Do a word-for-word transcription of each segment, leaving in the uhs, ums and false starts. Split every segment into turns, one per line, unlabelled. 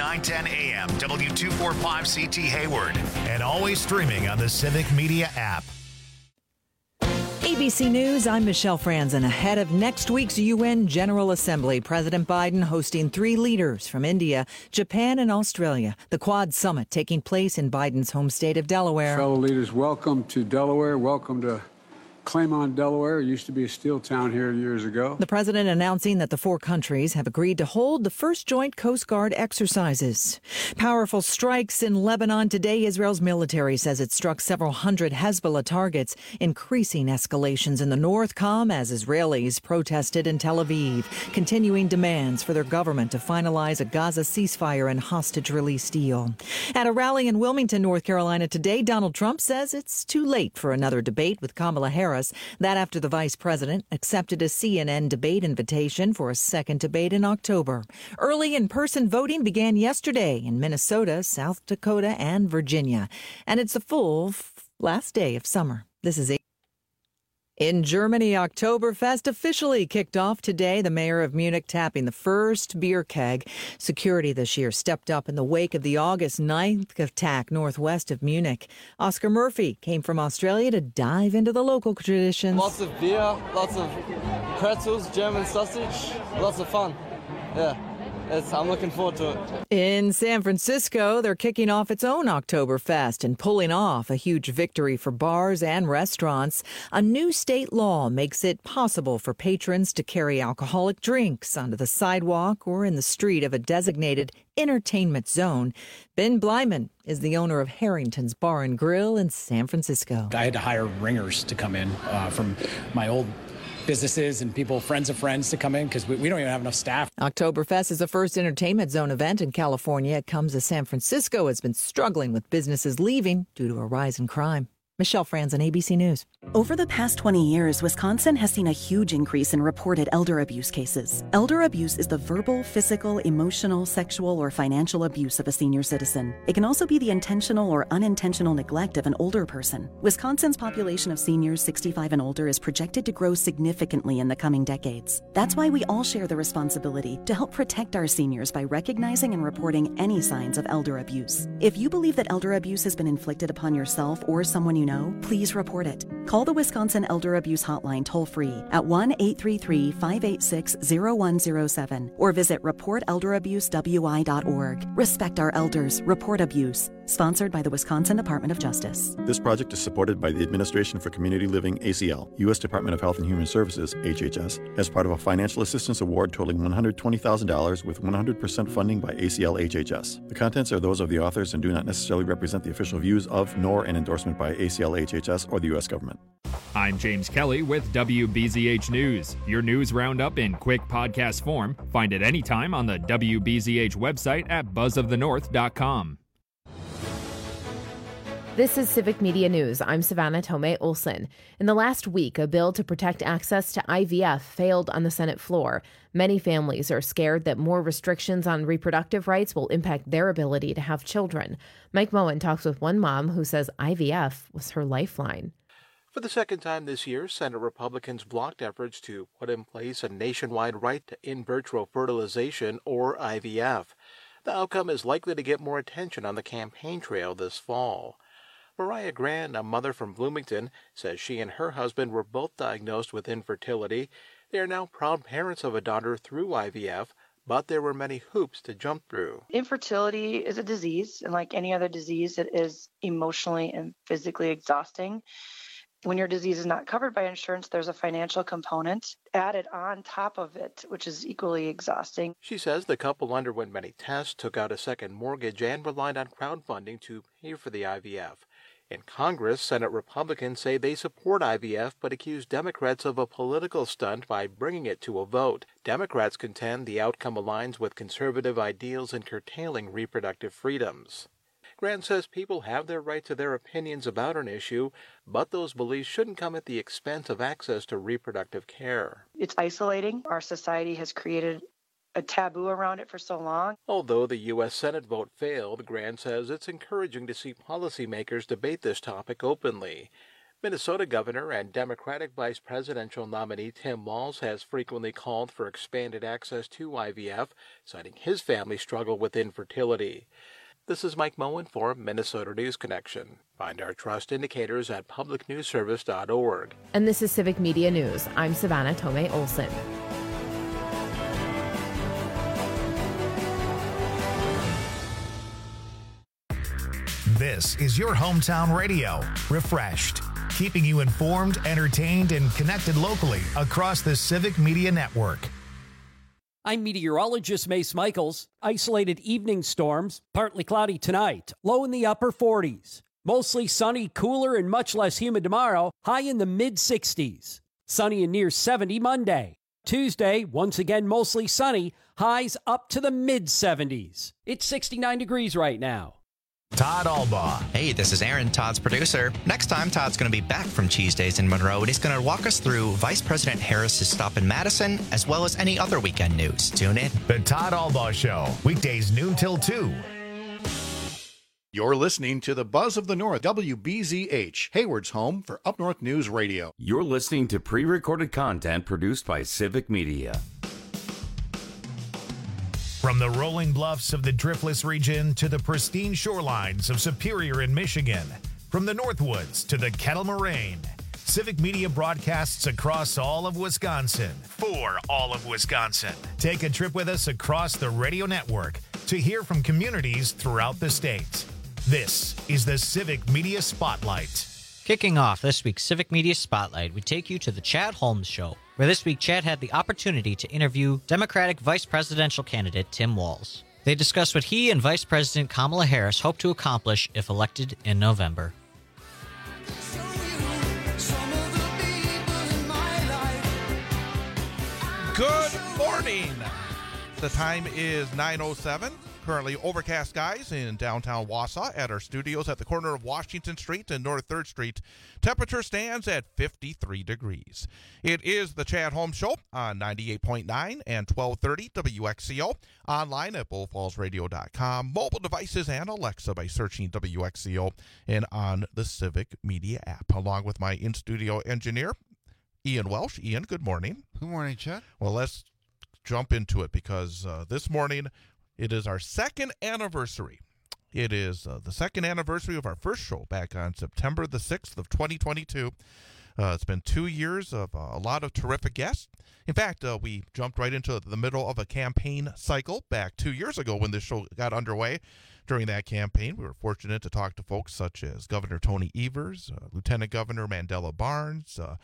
nine ten A M, W two forty-five C T Hayward, and always streaming on the Civic Media app.
A B C News, I'm Michelle Franzen. Ahead of next week's U N General Assembly, President Biden hosting three leaders from India, Japan, and Australia. The Quad Summit taking place in Biden's home state of Delaware.
Fellow leaders, welcome to Delaware. Welcome to Claymont, Delaware. It used to be a steel town here years ago.
The president announcing that the four countries have agreed to hold the first joint Coast Guard exercises. Powerful strikes in Lebanon today. Israel's military says it struck several hundred Hezbollah targets. Increasing escalations in the north come as Israelis protested in Tel Aviv, continuing demands for their government to finalize a Gaza ceasefire and hostage release deal. At a rally in Wilmington, North Carolina today, Donald Trump says it's too late for another debate with Kamala Harris. That after the vice president accepted a C N N debate invitation for a second debate in October. Early in-person voting began yesterday in Minnesota, South Dakota, and Virginia. And it's a full f- last day of summer. This is a In Germany, Oktoberfest officially kicked off today. The mayor of Munich tapping the first beer keg. Security this year stepped up in the wake of the August ninth attack northwest of Munich. Oscar Murphy came from Australia to dive into the local traditions.
Lots of beer, lots of pretzels, German sausage, lots of fun. Yeah. It's, I'm looking forward to it.
In San Francisco, they're kicking off its own Oktoberfest and pulling off a huge victory for bars and restaurants. A new state law makes it possible for patrons to carry alcoholic drinks onto the sidewalk or in the street of a designated entertainment zone. Ben Blyman is the owner of Harrington's Bar and Grill in San Francisco.
I had to hire ringers to come in uh, from my old businesses and people, friends of friends to come in because we, we don't even have enough staff.
Oktoberfest is the first entertainment zone event in California. It comes as San Francisco has been struggling with businesses leaving due to a rise in crime. Michelle Franzen, A B C News.
Over the past twenty years, Wisconsin has seen a huge increase in reported elder abuse cases. Elder abuse is the verbal, physical, emotional, sexual, or financial abuse of a senior citizen. It can also be the intentional or unintentional neglect of an older person. Wisconsin's population of seniors sixty-five and older is projected to grow significantly in the coming decades. That's why we all share the responsibility to help protect our seniors by recognizing and reporting any signs of elder abuse. If you believe that elder abuse has been inflicted upon yourself or someone you know, please report it. Call the Wisconsin Elder Abuse Hotline toll-free at one eight three three, five eight six, zero one zero seven or visit report elder abuse w i dot org. Respect our elders. Report abuse. Sponsored by the Wisconsin Department of Justice.
This project is supported by the Administration for Community Living, A C L, U S Department of Health and Human Services, H H S, as part of a financial assistance award totaling one hundred twenty thousand dollars with one hundred percent funding by A C L H H S. The contents are those of the authors and do not necessarily represent the official views of, nor an endorsement by A C L H H S or the U S government.
I'm James Kelly with W B Z H News. Your news roundup in quick podcast form. Find it anytime on the W B Z H website at buzz of the north dot com.
This is Civic Media News. I'm Savannah Tomei Olson. In the last week, a bill to protect access to I V F failed on the Senate floor. Many families are scared that more restrictions on reproductive rights will impact their ability to have children. Mike Moen talks with one mom who says I V F was her lifeline.
For the second time this year, Senate Republicans blocked efforts to put in place a nationwide right to in vitro fertilization, or I V F. The outcome is likely to get more attention on the campaign trail this fall. Mariah Grand, a mother from Bloomington, says she and her husband were both diagnosed with infertility. They are now proud parents of a daughter through I V F, but there were many hoops to jump through.
Infertility is a disease, and like any other disease, it is emotionally and physically exhausting. When your disease is not covered by insurance, there's a financial component added on top of it, which is equally exhausting.
She says the couple underwent many tests, took out a second mortgage, and relied on crowdfunding to pay for the I V F. In Congress, Senate Republicans say they support I V F but accuse Democrats of a political stunt by bringing it to a vote. Democrats contend the outcome aligns with conservative ideals in curtailing reproductive freedoms. Grant says people have their right to their opinions about an issue, but those beliefs shouldn't come at the expense of access to reproductive care.
It's isolating. Our society has created a taboo around it for so long.
Although the U S Senate vote failed, Grant says it's encouraging to see policymakers debate this topic openly. Minnesota Governor and Democratic Vice Presidential nominee Tim Walz has frequently called for expanded access to I V F, citing his family's struggle with infertility. This is Mike Moen for Minnesota News Connection. Find our trust indicators at public news service dot org.
And this is Civic Media News. I'm Savannah Tomei Olson.
This is your hometown radio, Refreshed, keeping you informed, entertained, and connected locally across the Civic Media Network.
I'm meteorologist Mace Michaels. Isolated evening storms, partly cloudy tonight, low in the upper forties. Mostly sunny, cooler, and much less humid tomorrow, high in the mid-sixties. Sunny and near seventy Monday. Tuesday, once again mostly sunny, highs up to the mid-seventies. It's sixty-nine degrees right now.
Todd Albaugh.
Hey, this is Aaron, Todd's producer. Next time, Todd's going to be back from Cheese Days in Monroe, and he's going to walk us through Vice President Harris's stop in Madison, as well as any other weekend news. Tune in.
The Todd Albaugh Show, weekdays noon till two.
You're listening to the Buzz of the North, W B Z H, Hayward's home for Up North News Radio.
You're listening to pre-recorded content produced by Civic Media.
From the rolling bluffs of the Driftless region to the pristine shorelines of Superior in Michigan, from the Northwoods to the Kettle Moraine, Civic Media broadcasts across all of Wisconsin for all of Wisconsin. Take a trip with us across the radio network to hear from communities throughout the state. This is the Civic Media Spotlight.
Kicking off this week's Civic Media Spotlight, we take you to the Chad Holmes Show, where this week Chad had the opportunity to interview Democratic Vice Presidential candidate Tim Walz. They discussed what he and Vice President Kamala Harris hope to accomplish if elected in November.
Good morning. The time is nine oh seven. Currently overcast skies in downtown Wausau at our studios at the corner of Washington Street and North third Street. Temperature stands at fifty-three degrees. It is the Chad Holmes Show on ninety-eight point nine and twelve thirty W X C O. Online at bull falls radio dot com. Mobile devices and Alexa by searching W X C O and on the Civic Media app. Along with my in-studio engineer, Ian Welsh. Ian, good morning.
Good morning, Chad.
Well, let's jump into it because uh, this morning it is our second anniversary. It is uh, the second anniversary of our first show back on September the sixth of twenty twenty-two. Uh, it's been two years of uh, a lot of terrific guests. In fact, uh, we jumped right into the middle of a campaign cycle back two years ago when this show got underway. During that campaign, we were fortunate to talk to folks such as Governor Tony Evers, uh, Lieutenant Governor Mandela Barnes, uh,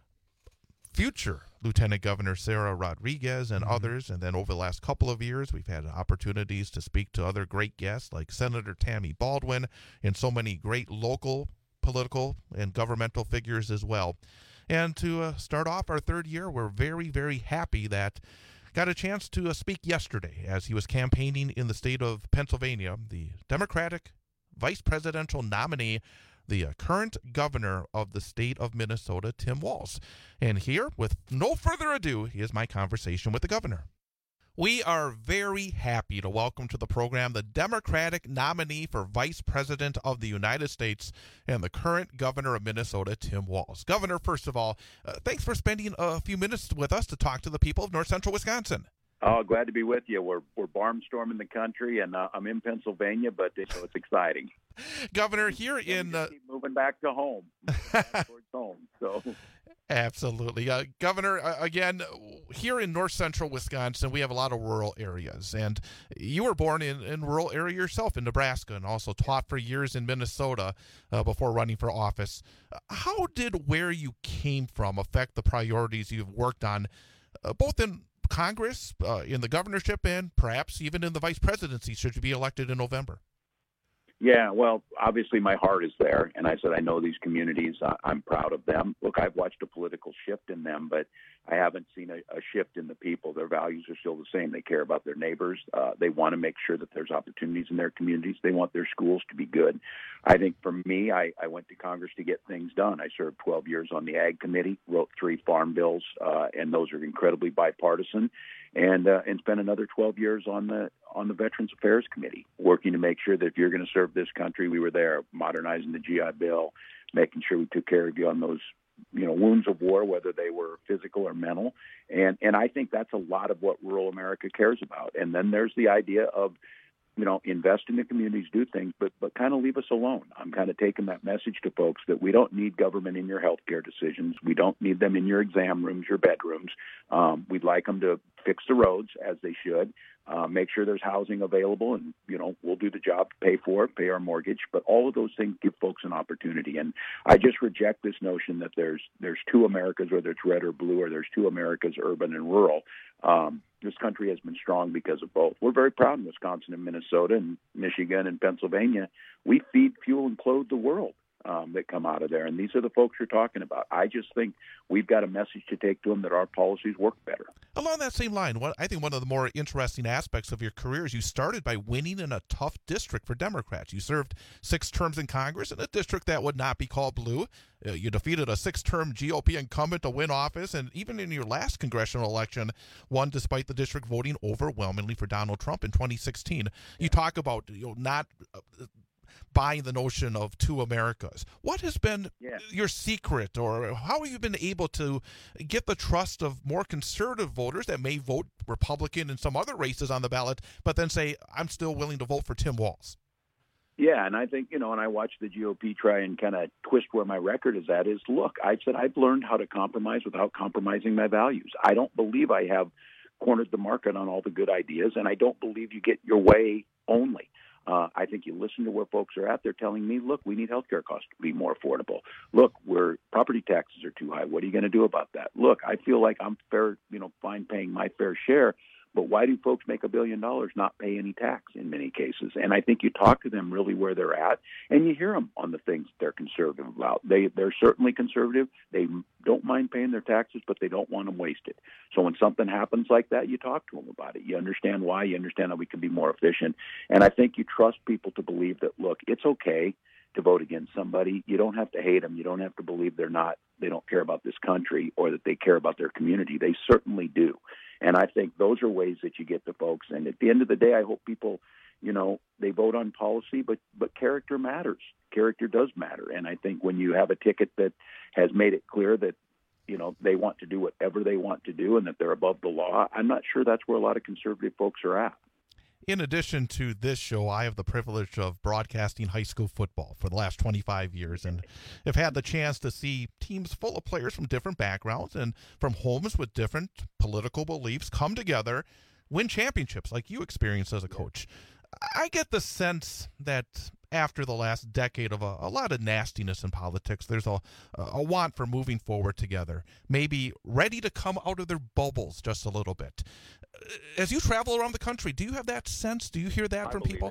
future Lieutenant Governor Sarah Rodriguez, and mm-hmm. others. And then over the last couple of years, we've had opportunities to speak to other great guests like Senator Tammy Baldwin and so many great local political and governmental figures as well. And to uh, start off our third year, we're very, very happy that got a chance to uh, speak yesterday as he was campaigning in the state of Pennsylvania, the Democratic vice presidential nominee, the uh, current governor of the state of Minnesota, Tim Walz. And here, with no further ado, is my conversation with the governor. We are very happy to welcome to the program the Democratic nominee for Vice President of the United States and the current governor of Minnesota, Tim Walz. Governor, first of all, uh, thanks for spending a few minutes with us to talk to the people of North Central Wisconsin.
Oh, glad to be with you. We're we're barnstorming the country, and uh, I'm in Pennsylvania, but so it's exciting.
Governor, here in uh,
keep moving back to home, back towards home. So.
Absolutely. Uh, Governor, uh, again, here in north central Wisconsin, we have a lot of rural areas. And you were born in, in rural area yourself in Nebraska and also taught for years in Minnesota uh, before running for office. How did where you came from affect the priorities you've worked on, uh, both in Congress, uh, in the governorship, and perhaps even in the vice presidency should you be elected in November?
Yeah, well, obviously my heart is there, and I said I know these communities. Uh, I'm proud of them. Look, I've watched a political shift in them, but I haven't seen a, a shift in the people. Their values are still the same. They care about their neighbors. Uh, they want to make sure that there's opportunities in their communities. They want their schools to be good. I think for me, I, I went to Congress to get things done. I served twelve years on the Ag Committee, wrote three farm bills, uh, and those are incredibly bipartisan. And uh, and spent another twelve years on the on the Veterans Affairs Committee, working to make sure that if you're going to serve this country, we were there, modernizing the G I Bill, making sure we took care of you on those, you know, wounds of war, whether they were physical or mental. And and I think that's a lot of what rural America cares about. And then there's the idea of, you know, invest in the communities, do things, but but kind of leave us alone. I'm kind of taking that message to folks that we don't need government in your healthcare decisions. We don't need them in your exam rooms, your bedrooms. Um, we'd like them to fix the roads as they should, uh, make sure there's housing available, and, you know, we'll do the job, pay for it, pay our mortgage. But all of those things give folks an opportunity. And I just reject this notion that there's there's two Americas, whether it's red or blue, or there's two Americas, urban and rural. Um, this country has been strong because of both. We're very proud in Wisconsin and Minnesota and Michigan and Pennsylvania. We feed, fuel, and clothe the world um, that come out of there. And these are the folks you're talking about. I just think we've got a message to take to them that our policies work better.
Along that same line, what I think one of the more interesting aspects of your career is you started by winning in a tough district for Democrats. You served six terms in Congress in a district that would not be called blue. Uh, you defeated a six-term G O P incumbent to win office, and even in your last congressional election, won despite the district voting overwhelmingly for Donald Trump in twenty sixteen. You talk about, you know, not uh, buying the notion of two Americas. What has been yeah. your secret, or how have you been able to get the trust of more conservative voters that may vote Republican in some other races on the ballot, but then say, I'm still willing to vote for Tim Walz?
Yeah, and I think, you know, and I watched the G O P try and kind of twist where my record is at is, look, I said I've learned how to compromise without compromising my values. I don't believe I have cornered the market on all the good ideas, and I don't believe you get your way only. Uh, I think you listen to where folks are at. They're telling me, look, we need healthcare costs to be more affordable. Look, where property taxes are too high. What are you going to do about that? Look, I feel like I'm fair, you know, fine paying my fair share. But why do folks make a billion dollars not pay any tax in many cases? And I think you talk to them really where they're at, and you hear them on the things they're conservative about. They, they're certainly conservative. They don't mind paying their taxes, but they don't want them wasted. So when something happens like that, you talk to them about it. You understand why. You understand how we can be more efficient. And I think you trust people to believe that, look, it's okay to vote against somebody. You don't have to hate them. You don't have to believe they're not, they don't care about this country or that they care about their community. They certainly do. And I think those are ways that you get to folks. And at the end of the day, I hope people, you know, they vote on policy, but but character matters. Character does matter. And I think when you have a ticket that has made it clear that, you know, they want to do whatever they want to do and that they're above the law, I'm not sure that's where a lot of conservative folks are at.
In addition to this show, I have the privilege of broadcasting high school football for the last twenty-five years, and have had the chance to see teams full of players from different backgrounds and from homes with different political beliefs come together, win championships like you experienced as a coach. I get the sense that after the last decade of a, a lot of nastiness in politics, there's a, a want for moving forward together, maybe ready to come out of their bubbles just a little bit. As you travel around the country, do you have that sense? Do you hear that
I
from people?
It.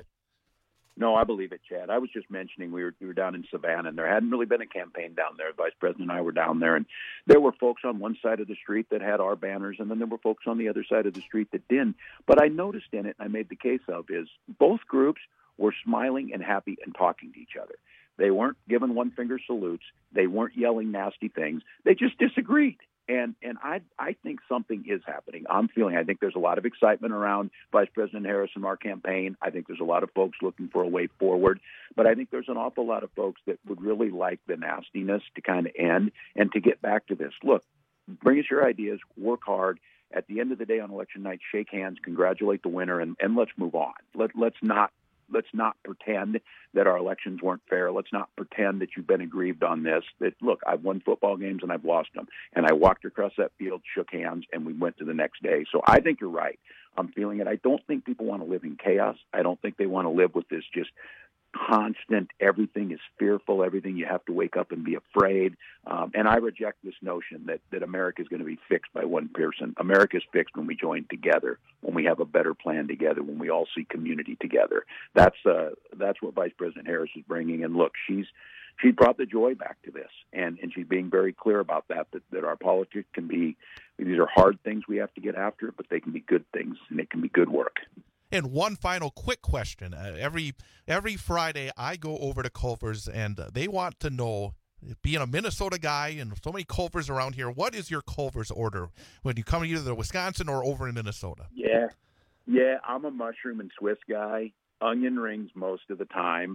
No, I believe it, Chad. I was just mentioning we were we were down in Savannah, and there hadn't really been a campaign down there. Vice President and I were down there, and there were folks on one side of the street that had our banners, and then there were folks on the other side of the street that didn't. But I noticed in it, and I made the case of, is both groups were smiling and happy and talking to each other. They weren't giving one-finger salutes. They weren't yelling nasty things. They just disagreed. And and I I think something is happening. I'm feeling, I think there's a lot of excitement around Vice President Harris and our campaign. I think there's a lot of folks looking for a way forward. But I think there's an awful lot of folks that would really like the nastiness to kind of end and to get back to this. Look, bring us your ideas, work hard. At the end of the day on election night, shake hands, congratulate the winner, and, and let's move on. Let, let's not Let's not pretend that our elections weren't fair. Let's not pretend that you've been aggrieved on this. That, look, I've won football games and I've lost them. And I walked across that field, shook hands, and we went to the next day. So I think you're right. I'm feeling it. I don't think people want to live in chaos. I don't think they want to live with this just constant, everything is fearful, everything you have to wake up and be afraid. Um, and I reject this notion that, that America is going to be fixed by one person. America is fixed when we join together, when we have a better plan together, when we all see community together. That's uh, that's what Vice President Harris is bringing. And look, she's she brought the joy back to this, and, and she's being very clear about that, that, that our politics can be, these are hard things we have to get after, but they can be good things, and it can be good work.
And one final quick question. Uh, every every Friday, I go over to Culver's, and uh, they want to know, being a Minnesota guy and so many Culver's around here, what is your Culver's order when you come either to Wisconsin or over in Minnesota?
Yeah, yeah, I'm a mushroom and Swiss guy. Onion rings most of the time.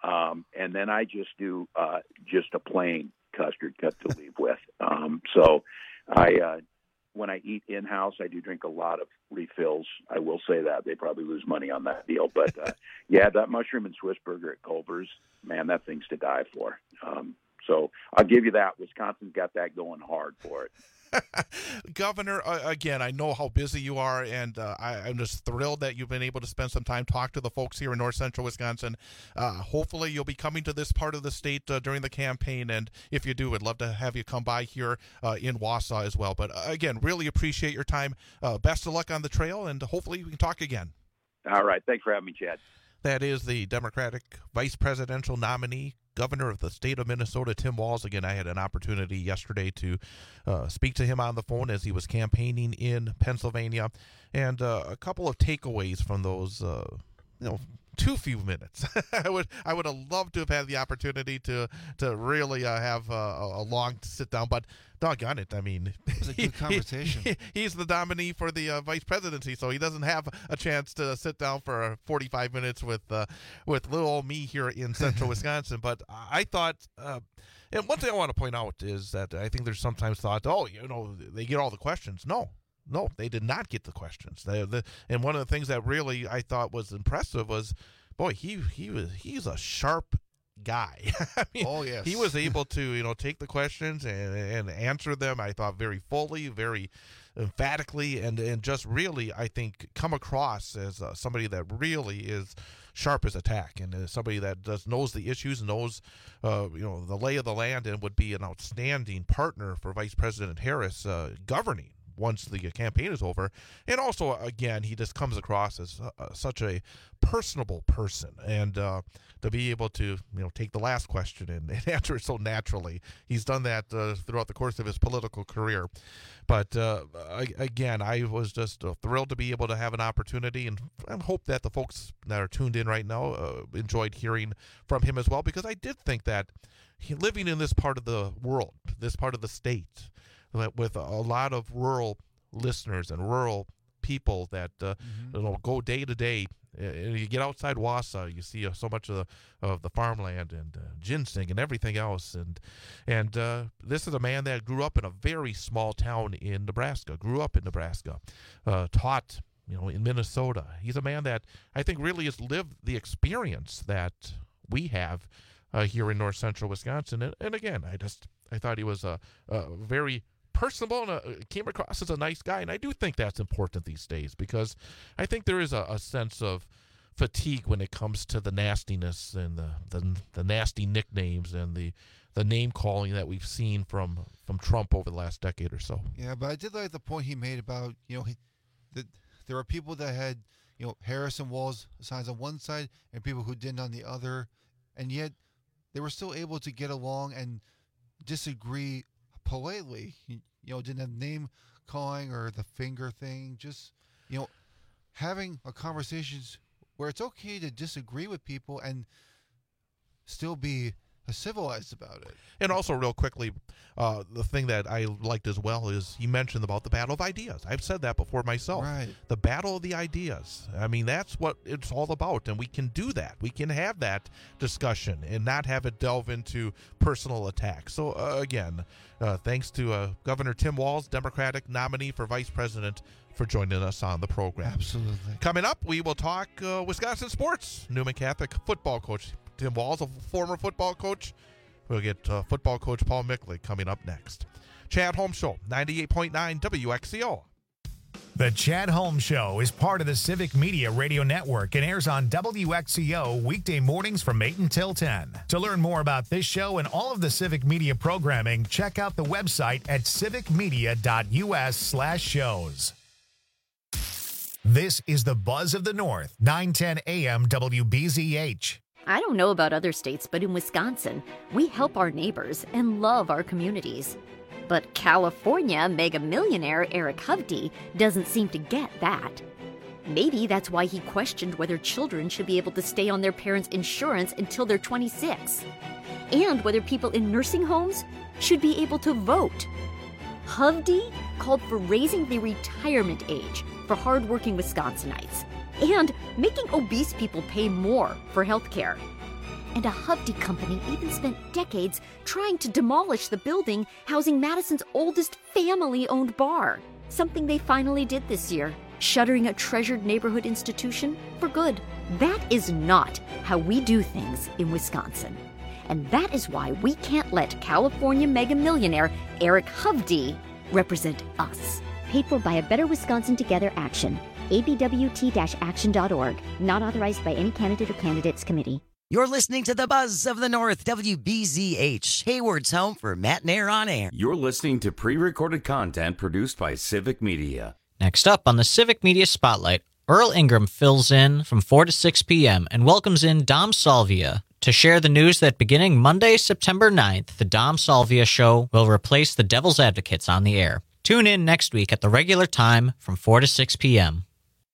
Um, and then I just do uh, just a plain custard cup to leave with. Um, so I, uh, when I eat in-house, I do drink a lot of refills. I will say that. They probably lose money on that deal. But, uh, yeah, that mushroom and Swiss burger at Culver's, man, that thing's to die for. Um, so I'll give you that. Wisconsin's got that going hard for it.
Governor, uh, again, I know how busy you are, and uh, I, I'm just thrilled that you've been able to spend some time, talk to the folks here in north central Wisconsin. Uh, hopefully you'll be coming to this part of the state uh, during the campaign, and if you do, I'd love to have you come by here uh, in Wausau as well. But uh, again, really appreciate your time. Uh, best of luck on the trail, and hopefully we can talk again.
All right. Thanks for having me, Chad.
That is the Democratic vice presidential nominee, Governor of the state of Minnesota, Tim Walz. Again, I had an opportunity yesterday to uh, speak to him on the phone as he was campaigning in Pennsylvania, and uh, a couple of takeaways from those, uh, you know, too few minutes. I would I would have loved to have had the opportunity to to really uh, have uh, a long sit down, but doggone it, I mean,
it was a good conversation.
He, he's the nominee for the uh, vice presidency, so he doesn't have a chance to sit down for forty-five minutes with uh, with little old me here in central Wisconsin. But I thought, uh, and one thing I want to point out is that I think there's sometimes thought, oh, you know, they get all the questions. No. No, they did not get the questions. They, the, and one of the things that really I thought was impressive was, boy, he he was he's a sharp guy. I mean,
oh yes,
he was able to you know take the questions and and answer them. I thought very fully, very emphatically, and and just really I think come across as uh, somebody that really is sharp as a tack, and uh, somebody that just knows the issues, knows uh, you know the lay of the land, and would be an outstanding partner for Vice President Harris uh, governing once the campaign is over. And also, again, he just comes across as uh, such a personable person, and uh, to be able to you know take the last question and, and answer it so naturally. He's done that uh, throughout the course of his political career. But uh, again, I was just uh, thrilled to be able to have an opportunity, and I hope that the folks that are tuned in right now uh, enjoyed hearing from him as well, because I did think that he, living in this part of the world, this part of the state, with a lot of rural listeners and rural people that uh, mm-hmm. you know go day to day. And you get outside Wausau, you see uh, so much of the, of the farmland and uh, ginseng and everything else. And and uh, this is a man that grew up in a very small town in Nebraska. Grew up in Nebraska, uh, taught you know in Minnesota. He's a man that I think really has lived the experience that we have uh, here in north central Wisconsin. And, and again, I just I thought he was a, a very personable and uh, came across as a nice guy, and I do think that's important these days, because I think there is a, a sense of fatigue when it comes to the nastiness and the the, the nasty nicknames and the, the name calling that we've seen from, from Trump over the last decade or so.
Yeah, but I did like the point he made about you know he, that there were people that had you know Harris and Walz signs on one side and people who didn't on the other, and yet they were still able to get along and disagree politely. You, you know, didn't have name calling or the finger thing. Just, you know, having a conversations where it's okay to disagree with people and still be civilized about it.
And also, real quickly, uh, the thing that I liked as well is he mentioned about the battle of ideas. I've said that before myself.
Right.
The battle of the ideas. I mean, that's what it's all about, and we can do that. We can have that discussion and not have it delve into personal attacks. So, uh, again, uh, thanks to uh, Governor Tim Walz, Democratic nominee for Vice President, for joining us on the program.
Absolutely.
Coming up, we will talk uh, Wisconsin sports. Newman Catholic football coach Tim Walz, a former football coach. We'll get uh, football coach Paul Mickley coming up next. Chad Holmes Show, ninety-eight point nine W X C O.
The Chad Holmes Show is part of the Civic Media Radio Network and airs on W X C O weekday mornings from eight until ten. To learn more about this show and all of the Civic Media programming, check out the website at civicmedia.us slash shows. This is the Buzz of the North, nine ten A M W B Z H.
I don't know about other states, but in Wisconsin, we help our neighbors and love our communities. But California mega millionaire Eric Hovde doesn't seem to get that. Maybe that's why he questioned whether children should be able to stay on their parents' insurance until they're twenty-six, and whether people in nursing homes should be able to vote. Hovde called for raising the retirement age for hardworking Wisconsinites and making obese people pay more for health care. And a Hovde company even spent decades trying to demolish the building housing Madison's oldest family-owned bar. Something they finally did this year, shuttering a treasured neighborhood institution for good. That is not how we do things in Wisconsin. And that is why we can't let California mega millionaire Eric Hovde represent us.
Paid for by a Better Wisconsin Together action. A B W T action dot org. Not authorized by any candidate or candidates committee.
You're listening to the Buzz of the North, W B Z H, Hayward's home for Matt and Air on Air.
You're listening to pre-recorded content produced by Civic Media.
Next up on the Civic Media Spotlight, Earl Ingram fills in from four to six p.m. and welcomes in Dom Salvia to share the news that beginning Monday, September ninth, the Dom Salvia Show will replace the Devil's Advocates on the air. Tune in next week at the regular time from four to six p.m.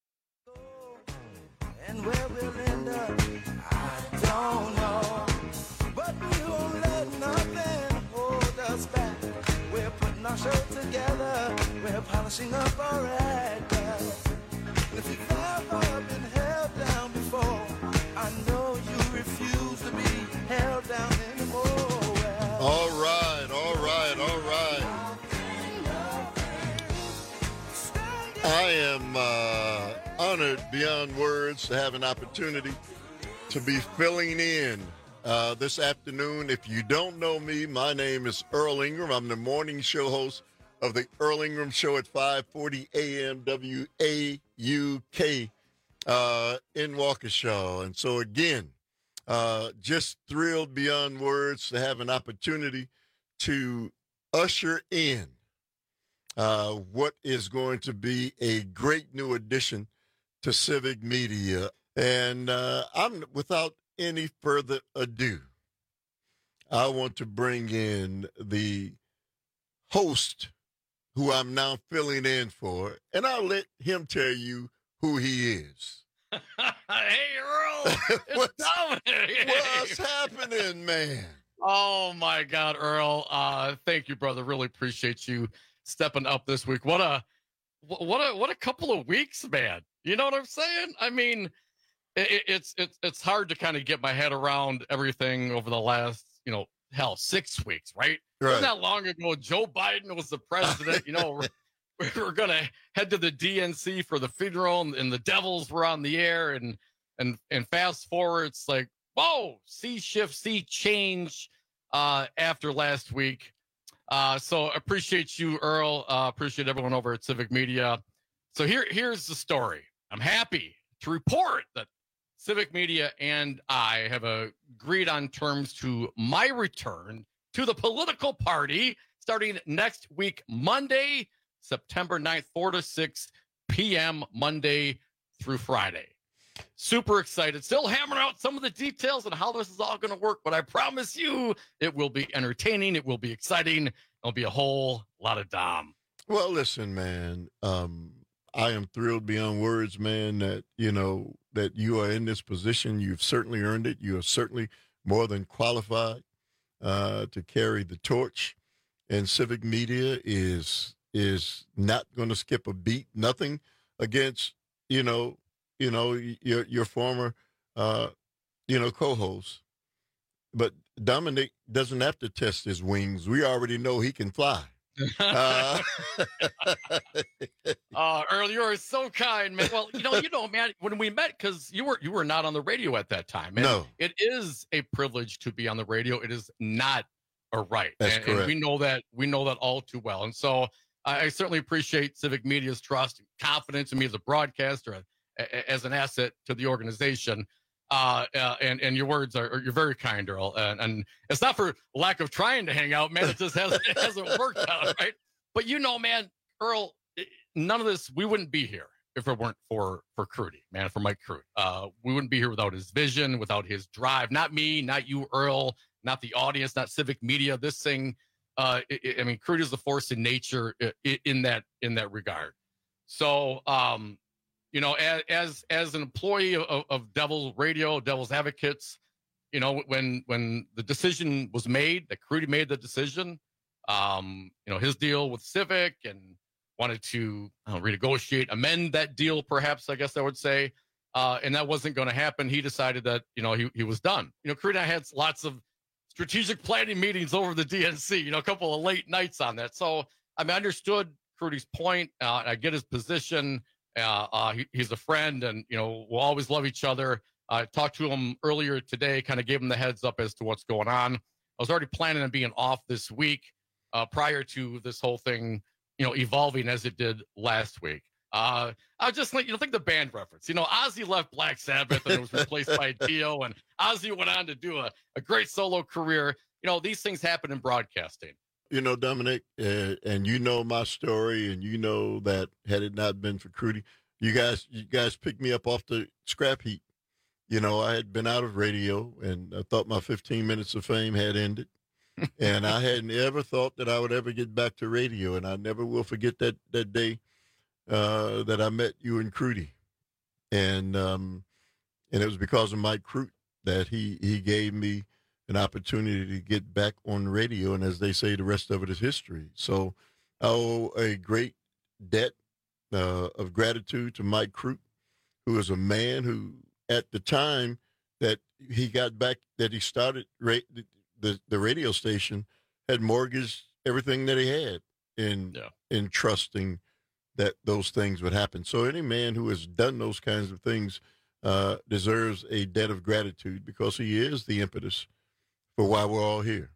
Polishing up our act. If you've ever been held down before, I know you refuse to be held down anymore. Well,
all right, all right, all right. I am uh, honored beyond words to have an opportunity to be filling in uh, this afternoon. If you don't know me, my name is Earl Ingram. I'm the morning show host of the Earl Ingram Show at five forty a.m. W A U K uh, in Waukesha. And so, again, uh, just thrilled beyond words to have an opportunity to usher in uh, what is going to be a great new addition to Civic Media. And uh, I'm without any further ado, I want to bring in the host who I'm now filling in for, and I'll let him tell you who he is.
Hey, Earl! It's
what's,
Dominic!
What's happening, man?
Oh, my God, Earl. Uh, thank you, brother. Really appreciate you stepping up this week. What a what a, what a couple of weeks, man. You know what I'm saying? I mean, it, it's, it's, it's hard to kind of get my head around everything over the last, you know, hell, six weeks, right? Right. Wasn't that long ago? Joe Biden was the president. You know, we're, we're going to head to the D N C for the funeral, and, and the Devils were on the air. And and and fast forward, it's like, whoa, sea shift, sea change uh, after last week. Uh, so appreciate you, Earl. Uh, appreciate everyone over at Civic Media. So here here's the story. I'm happy to report that Civic Media and I have agreed on terms to my return to the political party starting next week, Monday, September ninth, four to six p.m., Monday through Friday. Super excited. Still hammering out some of the details on how this is all going to work, but I promise you it will be entertaining. It will be exciting. It'll be a whole lot of Dom.
Well, listen, man, um, I am thrilled beyond words, man, that, you know, that you are in this position. You've certainly earned it. You are certainly more than qualified uh, to carry the torch. And Civic Media is is not going to skip a beat. Nothing against, you know, you know, your your former, uh, you know, co-host. But Dominic doesn't have to test his wings. We already know he can fly. uh,
uh, Earl, you are so kind, man. Well, you know, you know, man, when we met, because you were you were not on the radio at that time. And
no,
it is a privilege to be on the radio. It is not a right.
That's
and,
correct.
And we know that we know that all too well. And so I, I certainly appreciate Civic Media's trust and confidence in me as a broadcaster, a, a, as an asset to the organization. Uh, uh, and, and your words are, are, you're very kind, Earl. And, and it's not for lack of trying to hang out, man. It just hasn't, it hasn't worked out, right? But you know, man, Earl, none of this, we wouldn't be here if it weren't for, for Crudy, man, for Mike Crude. Uh, we wouldn't be here without his vision, without his drive. Not me, not you, Earl, not the audience, not Civic Media. This thing, uh, it, I mean, Crude is the force in nature in that, in that regard. So, um, you know, as as, as an employee of, of Devil's Radio, Devil's Advocates, you know, when when the decision was made, that Crudy made the decision, um, you know, his deal with Civic and wanted to I don't know, renegotiate, amend that deal, perhaps, I guess I would say. uh, and that wasn't going to happen. He decided that, you know, he, he was done. You know, Crudy and I had lots of strategic planning meetings over the D N C, you know, a couple of late nights on that. So, I mean, I understood Crudy's point. Uh, I get his position. Uh, uh, he, he's a friend, and, you know, we'll always love each other. I talked to him earlier today, kind of gave him the heads up as to what's going on. I was already planning on being off this week uh, prior to this whole thing, you know, evolving as it did last week. Uh, I was just like, you know, think the band reference. You know, Ozzy left Black Sabbath and it was replaced by Dio, and Ozzy went on to do a, a great solo career. You know, these things happen in broadcasting.
You know, Dominic, uh, and you know my story, and you know that had it not been for Crudy, you guys, you guys picked me up off the scrap heap. You know, I had been out of radio, and I thought my fifteen minutes of fame had ended. And I hadn't ever thought that I would ever get back to radio. And I never will forget that, that day uh, that I met you and Crudy. And um, and it was because of Mike Crute that he, he gave me an opportunity to get back on radio. And as they say, the rest of it is history. So I owe a great debt uh, of gratitude to Mike Crute, who is a man who, at the time that he got back, that he started ra- the, the radio station, had mortgaged everything that he had in,
yeah.
in trusting that those things would happen. So any man who has done those kinds of things uh, deserves a debt of gratitude, because he is the impetus for why we're all here.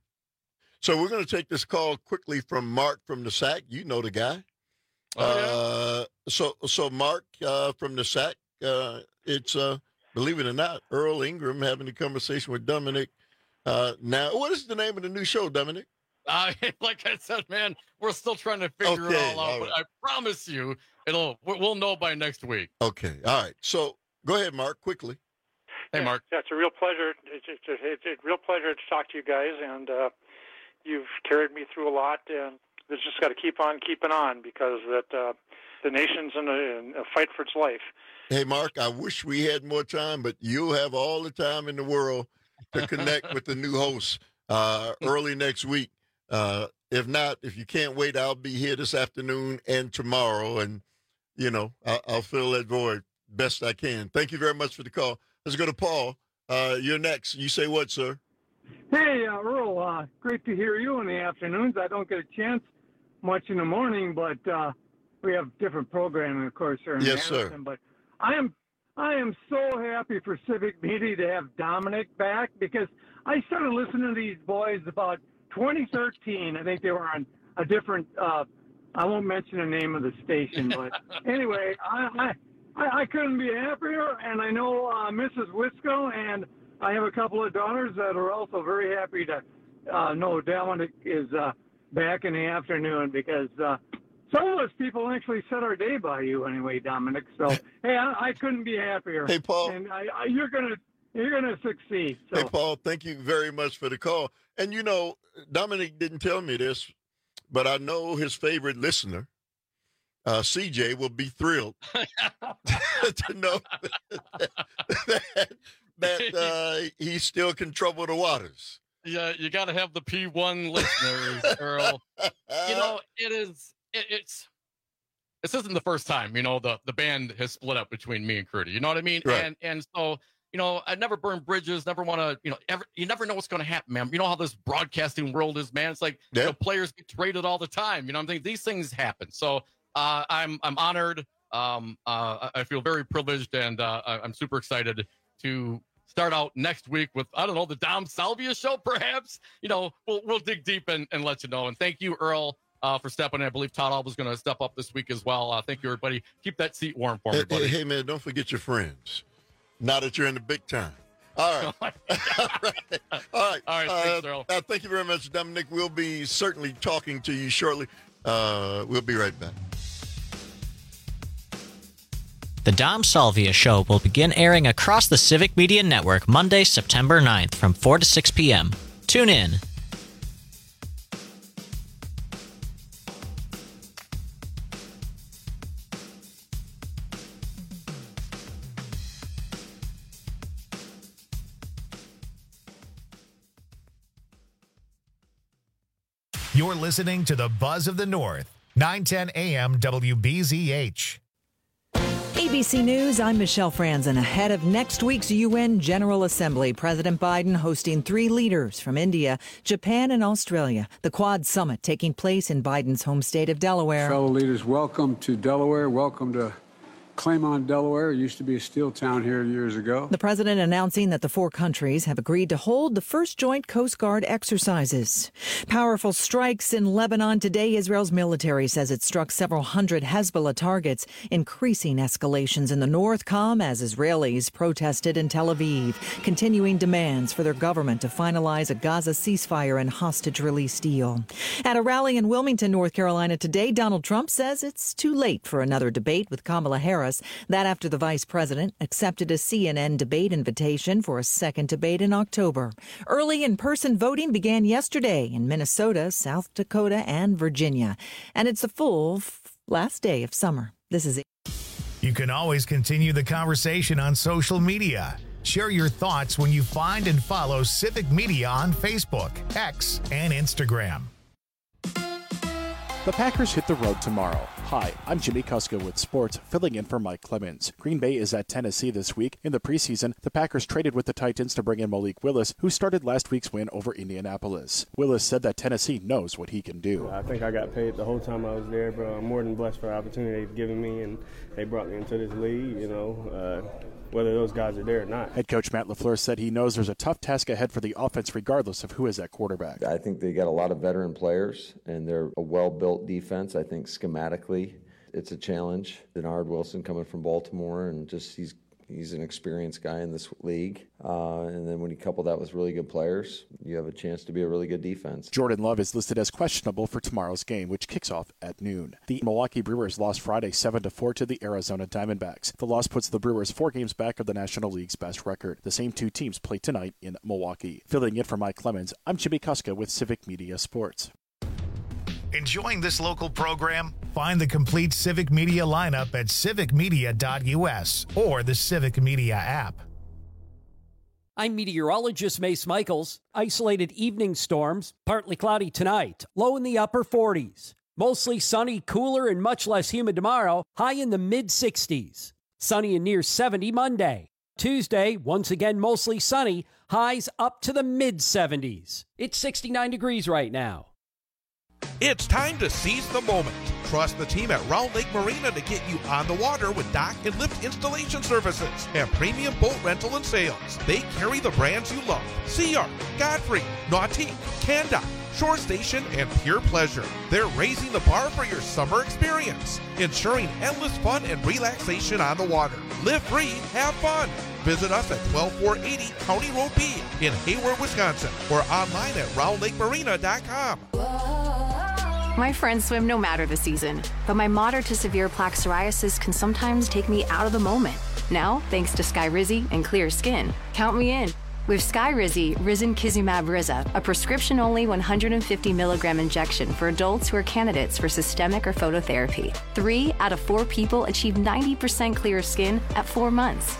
So we're going to take this call quickly from Mark from the S A C. You know the guy.
Oh, yeah.
uh, so, so Mark uh, from the S A C, uh, it's, uh, believe it or not, Earl Ingram having a conversation with Dominic. Uh, now, what is the name of the new show, Dominic?
Uh, like I said, man, we're still trying to figure
Okay,
it all out.
all right.
But I promise you, it'll we'll know by next week.
Okay, all right. So go ahead, Mark, quickly.
Hey,
yeah,
Mark.
Yeah, it's a real pleasure. It's, it's, a, it's a real pleasure to talk to you guys, and uh, you've carried me through a lot, and it's just got to keep on keeping on, because that uh, the nation's in a, in a fight for its life.
Hey, Mark, I wish we had more time, but you'll have all the time in the world to connect with the new host uh, early next week. Uh, if not, if you can't wait, I'll be here this afternoon and tomorrow, and, you know, I'll, I'll fill that void best I can. Thank you very much for the call. Let's go to Paul. Uh, you're next. You say what, sir?
Hey, uh, Earl, uh, great to hear you in the afternoons. I don't get a chance much in the morning, but uh, we have different programming, of course, here in
Yes,
Madison.
sir.
But I am I am so happy for Civic Media to have Dominic back, because I started listening to these boys about twenty thirteen. I think they were on a different, uh, I won't mention the name of the station, but anyway, I, I, I couldn't be happier, and I know uh, Missus Wisco, and I have a couple of daughters that are also very happy to uh, know Dominic is uh, back in the afternoon, because uh, some of us people actually set our day by you anyway, Dominic. So, hey, I, I couldn't be happier.
Hey, Paul.
And I, I, you're gonna you're gonna succeed. So.
Hey, Paul, thank you very much for the call. And, you know, Dominic didn't tell me this, but I know his favorite listener, uh, C J, will be thrilled to know that, that uh, he still can trouble the waters.
Yeah, you got to have the P one listeners, Earl. You know, it is. It, it's. This isn't the first time, you know, the, the band has split up between me and Crudy. You know what I mean?
Right.
And and so, you know, I never burn bridges, never want to, you know, ever, you never know what's going to happen, man. You know how this broadcasting world is, man. It's like,
yeah.
you know, players get traded all the time. You know what I'm saying? These things happen. So uh, I'm I'm honored. Um, uh, I feel very privileged, and uh, I'm super excited to start out next week with, I don't know, the Dom Salvia show, perhaps. You know, we'll we'll dig deep and, and let you know. And thank you, Earl, uh, for stepping in. I believe Todd Alba's going to step up this week as well. Uh, thank you, everybody. Keep that seat warm for me,
Hey,
buddy.
hey, hey, man, don't forget your friends. Now that you're in the big time. All right. All right. All right.
All right.
Uh,
Thanks, Earl.
uh, thank you very much, Dominic. We'll be certainly talking to you shortly. Uh, we'll be right back.
The Dom Salvia Show will begin airing across the Civic Media Network Monday, September ninth from four to six p.m. Tune in.
You're listening to the Buzz of the North, nine ten a.m. W B Z H.
A B C News, I'm Michelle Franzen. Ahead of next week's U N General Assembly, President Biden hosting three leaders from India, Japan, and Australia. The Quad Summit taking place in Biden's home state of Delaware.
Fellow leaders, welcome to Delaware. Welcome to Claymont, Delaware. It used to be a steel town here years ago.
The president announcing that the four countries have agreed to hold the first joint Coast Guard exercises. Powerful strikes in Lebanon today. Israel's military says it struck several hundred Hezbollah targets, increasing escalations in the north come as Israelis protested in Tel Aviv, continuing demands for their government to finalize a Gaza ceasefire and hostage release deal. At a rally in Wilmington, North Carolina today, Donald Trump says it's too late for another debate with Kamala Harris. That after the vice president accepted a C N N debate invitation for a second debate in October. Early in-person voting began yesterday in Minnesota, South Dakota, and Virginia. And it's a full f- last day of summer. This is it.
You can always continue the conversation on social media. Share your thoughts when you find and follow Civic Media on Facebook, X, and Instagram.
The Packers hit the road tomorrow. Hi, I'm Jimmy Kuska with sports, filling in for Mike Clemens. Green Bay is at Tennessee this week. In the preseason, the Packers traded with the Titans to bring in Malik Willis, who started last week's win over Indianapolis. Willis said that Tennessee knows what he can do.
I think I got paid the whole time I was there, but I'm more than blessed for the opportunity they've given me, and they brought me into this league, you know, uh, whether those guys are there or not.
Head coach Matt LaFleur said he knows there's a tough task ahead for the offense regardless of who is at quarterback.
I think they got a lot of veteran players, and they're a well-built defense. I think schematically it's a challenge. Denard Wilson coming from Baltimore, and just he's he's an experienced guy in this league. Uh, and then when you couple that with really good players, you have a chance to be a really good defense.
Jordan Love is listed as questionable for tomorrow's game, which kicks off at noon. The Milwaukee Brewers lost Friday seven to four to the Arizona Diamondbacks. The loss puts the Brewers four games back of the National League's best record. The same two teams play tonight in Milwaukee. Filling in for Mike Clemens, I'm Jimmy Kuska with Civic Media Sports.
Enjoying this local program? Find the complete Civic Media lineup at civic media dot u s or the Civic Media app.
I'm meteorologist Mace Michaels. Isolated evening storms, partly cloudy tonight, low in the upper forties. Mostly sunny, cooler, and much less humid tomorrow, high in the mid-sixties. Sunny and near seventy Monday. Tuesday, once again mostly sunny, highs up to the mid-seventies. It's sixty-nine degrees right now.
It's time to seize the moment. Trust the team at Round Lake Marina to get you on the water with dock and lift installation services and premium boat rental and sales. They carry the brands you love: Sea Ark, Godfrey, Nautique, Canda, Shore Station, and Pure Pleasure. They're raising the bar for your summer experience, ensuring endless fun and relaxation on the water. Live free, have fun. Visit us at twelve four eighty County Road B in Hayward, Wisconsin, or online at round lake marina dot com.
My friends swim no matter the season, but my moderate to severe plaque psoriasis can sometimes take me out of the moment. Now, thanks to Skyrizi and clear skin, count me in. With Skyrizi, Risankizumab Riza, a prescription-only one hundred fifty milligram injection for adults who are candidates for systemic or phototherapy. Three out of four people achieve ninety percent clear skin at four months.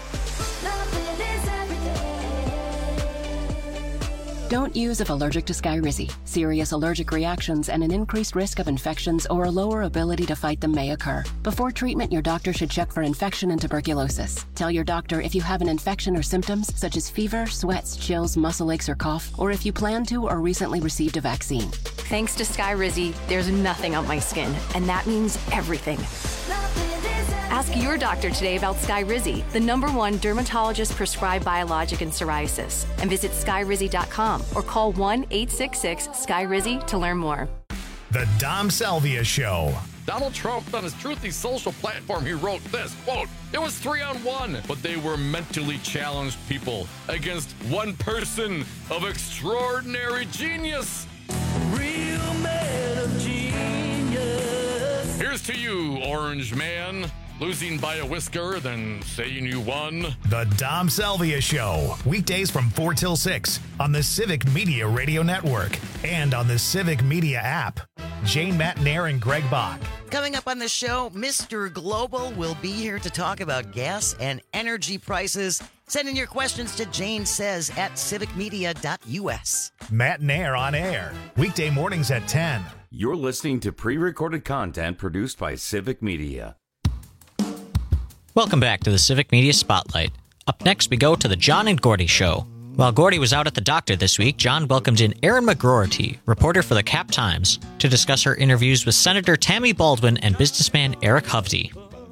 Don't use if allergic to Skyrizi. Serious allergic reactions and an increased risk of infections or a lower ability to fight them may occur. Before treatment, your doctor should check for infection and tuberculosis. Tell your doctor if you have an infection or symptoms such as fever, sweats, chills, muscle aches, or cough, or if you plan to or recently received a vaccine.
Thanks to Skyrizi, there's nothing on my skin, and that means everything. Ask your doctor today about Skyrizi, the number one dermatologist-prescribed biologic in psoriasis, and visit skyrizi dot com or call one eight six six Skyrizi to learn more.
The Dom Salvia Show.
Donald Trump, on his Truthy social platform, he wrote this, quote, "It was three on one, but they were mentally challenged people against one person of extraordinary genius." Real man of genius. Here's to you, Orange Man. Losing by a whisker, then saying you won.
The Dom Salvia Show. Weekdays from four till six on the Civic Media Radio Network and on the Civic Media app. Jane Matnair and Greg Bach.
Coming up on the show, Mister Global will be here to talk about gas and energy prices. Send in your questions to Jane Says at civic media dot u s.
Matnair on air. Weekday mornings at ten.
You're listening to pre-recorded content produced by Civic Media.
Welcome back to the Civic Media Spotlight. Up next, we go to the John and Gordy Show. While Gordy was out at the doctor this week, John welcomed in Erin McGroarty, reporter for the Cap Times, to discuss her interviews with Senator Tammy Baldwin and businessman Eric Hovde.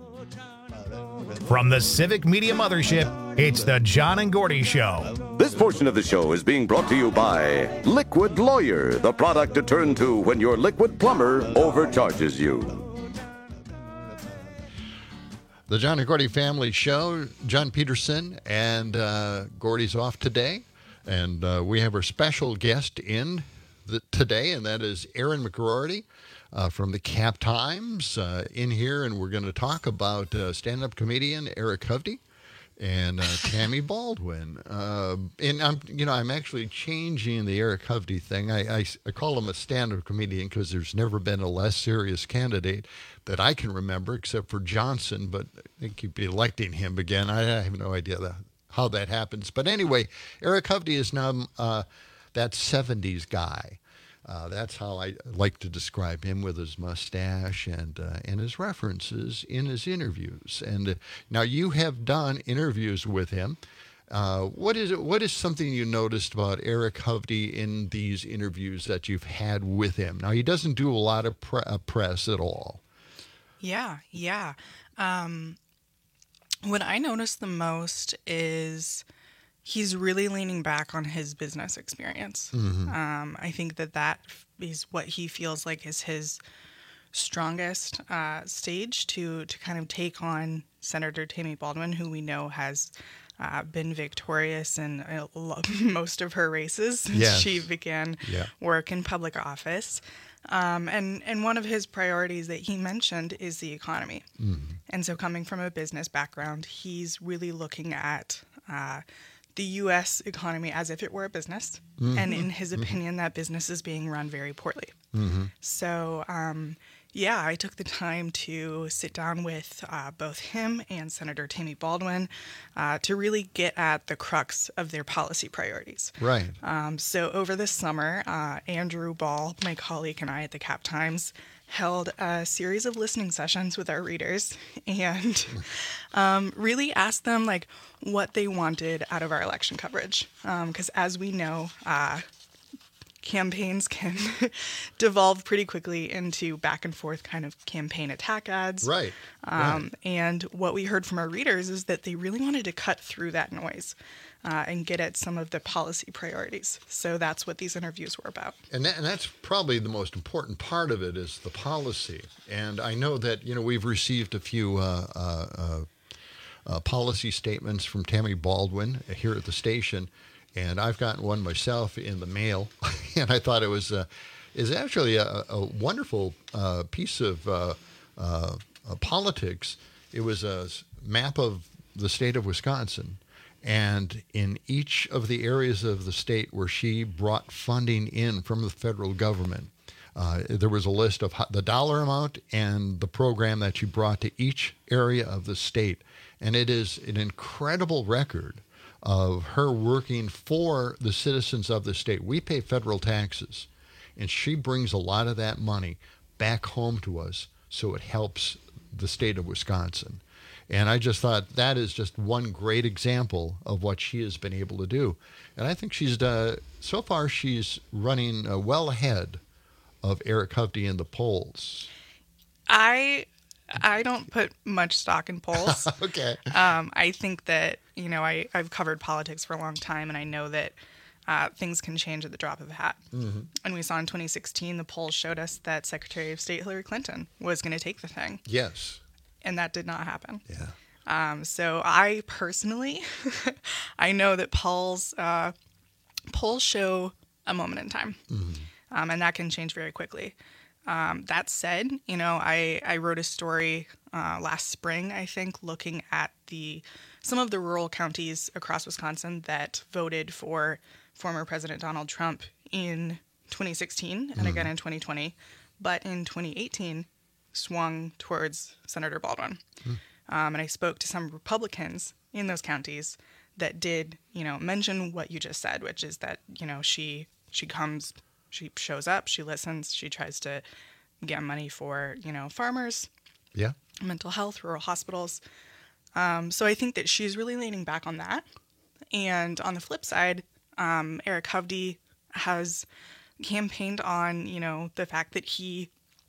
From the Civic Media Mothership, it's the John and Gordy Show.
This portion of the show is being brought to you by Liquid Lawyer, the product to turn to when your liquid plumber overcharges you.
The John and Gordy Family Show. John Peterson and uh, Gordy's off today. And uh, we have our special guest in the, today, and that is Erin McGroarty uh, from the Cap Times uh, in here. And we're going to talk about uh, stand-up comedian Eric Hovde and uh, Tammy Baldwin. Uh, and I'm, you know, I'm actually changing the Eric Hovde thing. I, I, I call him a stand-up comedian because there's never been a less serious candidate that I can remember, except for Johnson, but they keep electing him again. I have no idea that, how that happens. But anyway, Eric Hovde is now uh, that seventies guy. Uh, that's how I like to describe him, with his mustache and uh, and his references in his interviews. And uh, now you have done interviews with him. Uh, what is it? What is something you noticed about Eric Hovde in these interviews that you've had with him? Now, he doesn't do a lot of pre- uh, press at all.
Yeah, yeah. Um, what I noticed the most is he's really leaning back on his business experience. Mm-hmm. Um, I think that that is what he feels like is his strongest uh, stage to to kind of take on Senator Tammy Baldwin, who we know has uh, been victorious in uh, most of her races since yes. she began yeah. work in public office. Um, and, and one of his priorities that he mentioned is the economy. Mm-hmm. And so coming from a business background, he's really looking at uh, the U S economy as if it were a business. Mm-hmm. And in his opinion, mm-hmm. that business is being run very poorly. Mm-hmm. So, um, yeah, I took the time to sit down with uh, both him and Senator Tammy Baldwin uh, to really get at the crux of their policy priorities.
Right.
Um, so over this summer, uh, Andrew Ball, my colleague, and I at the Cap Times held a series of listening sessions with our readers and um, really asked them like what they wanted out of our election coverage. Because um, as we know, uh, campaigns can devolve pretty quickly into back and forth kind of campaign attack ads.
Right.
Um, right. And what we heard from our readers is that they really wanted to cut through that noise uh, and get at some of the policy priorities. So that's what these interviews were about.
And, that, and that's probably the most important part of it is the policy. And I know that, you know, we've received a few uh, uh, uh, uh, policy statements from Tammy Baldwin here at the station. And I've gotten one myself in the mail, and I thought it was uh, is actually a, a wonderful uh, piece of uh, uh, uh, politics. It was a map of the state of Wisconsin, and in each of the areas of the state where she brought funding in from the federal government, uh, there was a list of the dollar amount and the program that she brought to each area of the state. And it is an incredible record of her working for the citizens of the state. We pay federal taxes, and she brings a lot of that money back home to us, so it helps the state of Wisconsin. And I just thought that is just one great example of what she has been able to do. And I think she's, uh, so far, she's running uh, well ahead of Eric Hovde in the polls.
I... I don't put much stock in polls.
Okay.
Um, I think that, you know, I, I've covered politics for a long time, and I know that uh, things can change at the drop of a hat. Mm-hmm. And we saw in twenty sixteen, the polls showed us that Secretary of State Hillary Clinton was going to take the thing.
Yes.
And that did not happen.
Yeah.
Um, so I personally, I know that polls, uh, polls show a moment in time, mm-hmm. um, and that can change very quickly. Um, that said, you know, I, I wrote a story uh, last spring, I think, looking at the some of the rural counties across Wisconsin that voted for former President Donald Trump in twenty sixteen and mm. again in twenty twenty, but in twenty eighteen swung towards Senator Baldwin. Mm. Um, and I spoke to some Republicans in those counties that did, you know, mention what you just said, which is that, you know, she she comes... She shows up, she listens, she tries to get money for, you know, farmers,
yeah,
mental health, rural hospitals. Um, so I think that she's really leaning back on that. And on the flip side, um, Eric Hovde has campaigned on, you know, the fact that he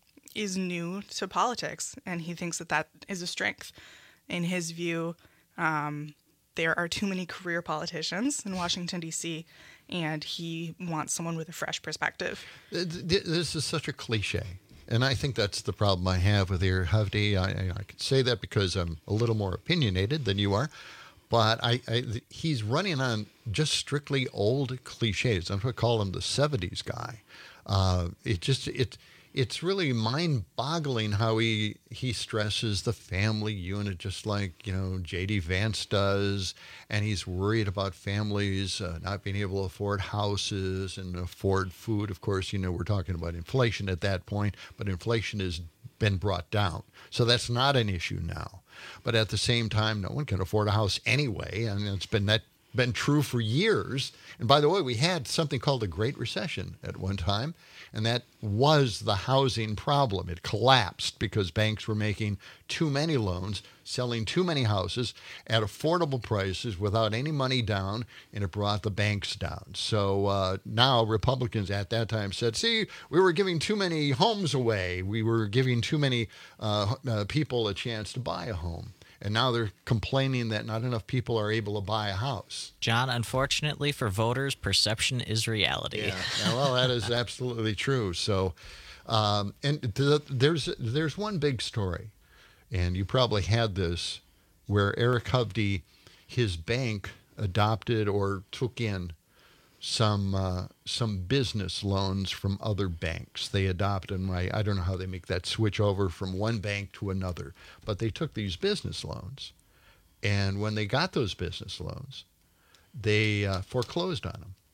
is new to politics, and he thinks that that is a strength. In his view, um, there are too many career politicians in Washington, D C, and he wants someone with a fresh perspective.
This is such a cliche. And I think that's the problem I have with Eric Hovde. I, I can say that because I'm a little more opinionated than you are. But I, I, he's running on just strictly old cliches. I'm going to call him the seventies guy. Uh, it just it it's really mind-boggling how he he stresses the family unit, just like you know J D Vance does, and he's worried about families uh, not being able to afford houses and afford food. Of course, you know we're talking about inflation at that point, but inflation has been brought down, so that's not an issue now. But at the same time, no one can afford a house anyway, and it's been that been true for years. And by the way, we had something called the Great Recession at one time, and that was the housing problem. It collapsed because banks were making too many loans, selling too many houses at affordable prices without any money down, and it brought the banks down. So uh, now Republicans at that time said, see, we were giving too many homes away. We were giving too many uh, uh, people a chance to buy a home. And now they're complaining that not enough people are able to buy a house.
John, unfortunately for voters, perception is reality.
Yeah, yeah well, that is absolutely true. So, um, and th- there's there's one big story, and you probably had this, where Eric Hovde, his bank adopted or took in some uh, some business loans from other banks. They adopted them. I, I don't know how they make that switch over from one bank to another, but they took these business loans, and when they got those business loans, they uh, foreclosed on them.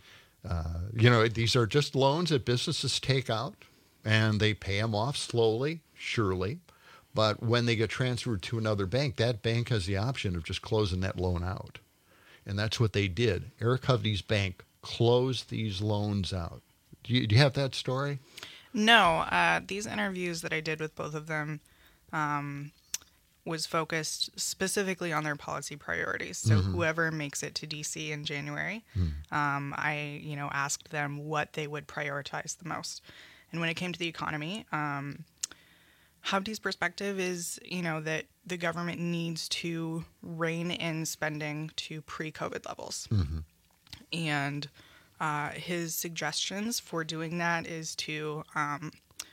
Uh, you know, these are just loans that businesses take out, and they pay them off slowly, surely. But when they get transferred to another bank, that bank has the option of just closing that loan out. And that's what they did. Eric Hovde's bank closed these loans out. Do you, do you have that story?
No. Uh, these interviews that I did with both of them um, was focused specifically on their policy priorities. So mm-hmm. whoever makes it to D C in January, mm. um, I you know asked them what they would prioritize the most. And when it came to the economy, um, Hovde's perspective is, you know, that the government needs to rein in spending to pre-COVID levels. Mm-hmm. And uh, his suggestions for doing that is to um,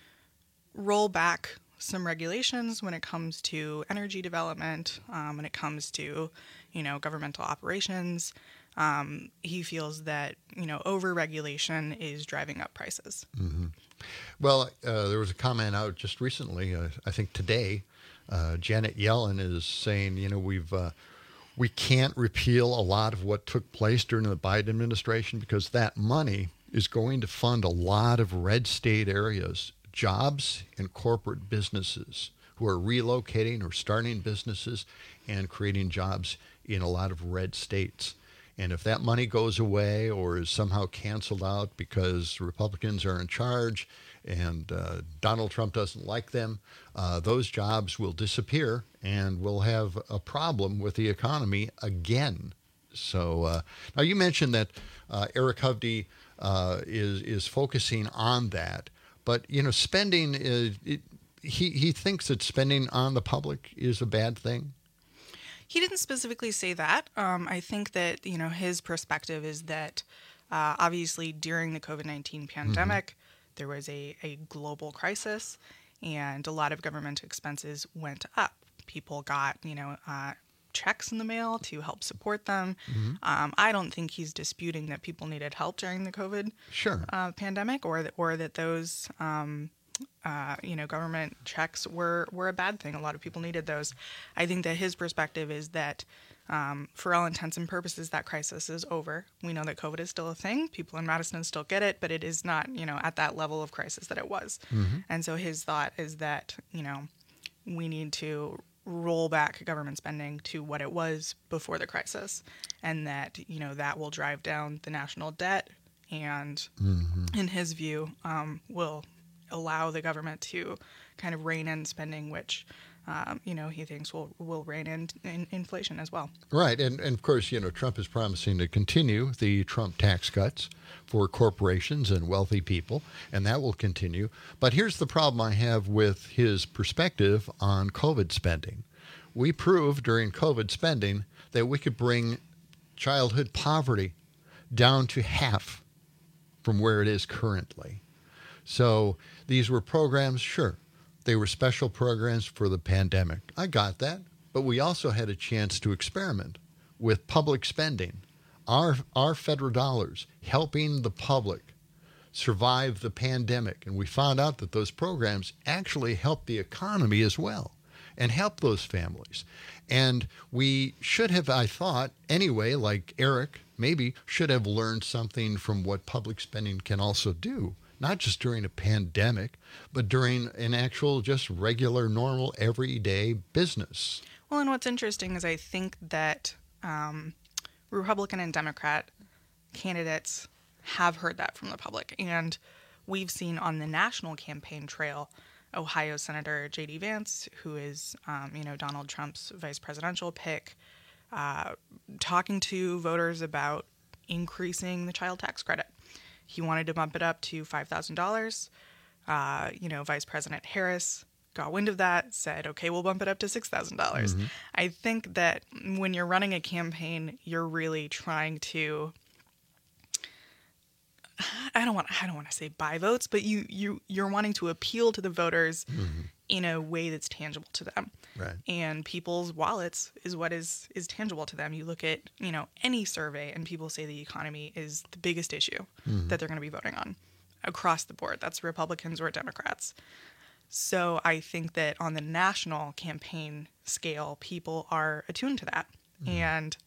roll back some regulations when it comes to energy development, um, when it comes to, you know, governmental operations. Um, he feels that, you know, over-regulation is driving up prices.
Mm-hmm. Well, uh, there was a comment out just recently, uh, I think today, uh, Janet Yellen is saying, you know, we've uh, we can't repeal a lot of what took place during the Biden administration because that money is going to fund a lot of red state areas, jobs and corporate businesses who are relocating or starting businesses and creating jobs in a lot of red states. And if that money goes away or is somehow canceled out because Republicans are in charge and uh, Donald Trump doesn't like them, uh, those jobs will disappear and we'll have a problem with the economy again. So uh, now you mentioned that uh, Eric Hovde uh, is is focusing on that, but you know, spending is it, he he thinks that spending on the public is a bad thing.
He didn't specifically say that. Um, I think that, you know, his perspective is that uh, obviously during the COVID nineteen pandemic, mm-hmm. there was a, a global crisis and a lot of government expenses went up. People got, you know, uh, checks in the mail to help support them. Mm-hmm. Um, I don't think he's disputing that people needed help during the COVID
sure.
uh, pandemic or that, or that those um, Uh, you know, government checks were, were a bad thing. A lot of people needed those. I think that his perspective is that um, for all intents and purposes, that crisis is over. We know that COVID is still a thing. People in Madison still get it, but it is not, you know, at that level of crisis that it was. Mm-hmm. And so his thought is that, you know, we need to roll back government spending to what it was before the crisis, and that, you know, that will drive down the national debt and, mm-hmm. in his view, um, will allow the government to kind of rein in spending, which um, you know, he thinks will will rein in, in inflation as well.
Right, and and of course, you know, Trump is promising to continue the Trump tax cuts for corporations and wealthy people, and that will continue. But here's the problem I have with his perspective on COVID spending. We proved during COVID spending that we could bring childhood poverty down to half from where it is currently. So these were programs, sure, they were special programs for the pandemic. I got that. But we also had a chance to experiment with public spending, our, our federal dollars, helping the public survive the pandemic. And we found out that those programs actually helped the economy as well and help those families. And we should have, I thought, anyway, like Eric, maybe should have learned something from what public spending can also do, not just during a pandemic, but during an actual, just regular, normal, everyday business.
Well, and what's interesting is I think that um, Republican and Democrat candidates have heard that from the public. And we've seen on the national campaign trail Ohio Senator J D Vance, who is, um, you know, Donald Trump's vice presidential pick, uh, talking to voters about increasing the child tax credit. He wanted to bump it up to five thousand dollars. Uh, you know, Vice President Harris got wind of that, said, okay, we'll bump it up to six thousand dollars. Mm-hmm. I think that when you're running a campaign, you're really trying to, I don't want I don't want to say buy votes, but you you you're wanting to appeal to the voters mm-hmm. in a way that's tangible to them.
Right.
And people's wallets is what is is tangible to them. You look at, you know, any survey and people say the economy is the biggest issue mm-hmm. that they're going to be voting on across the board. That's Republicans or Democrats. So I think that on the national campaign scale, people are attuned to that. Mm-hmm. And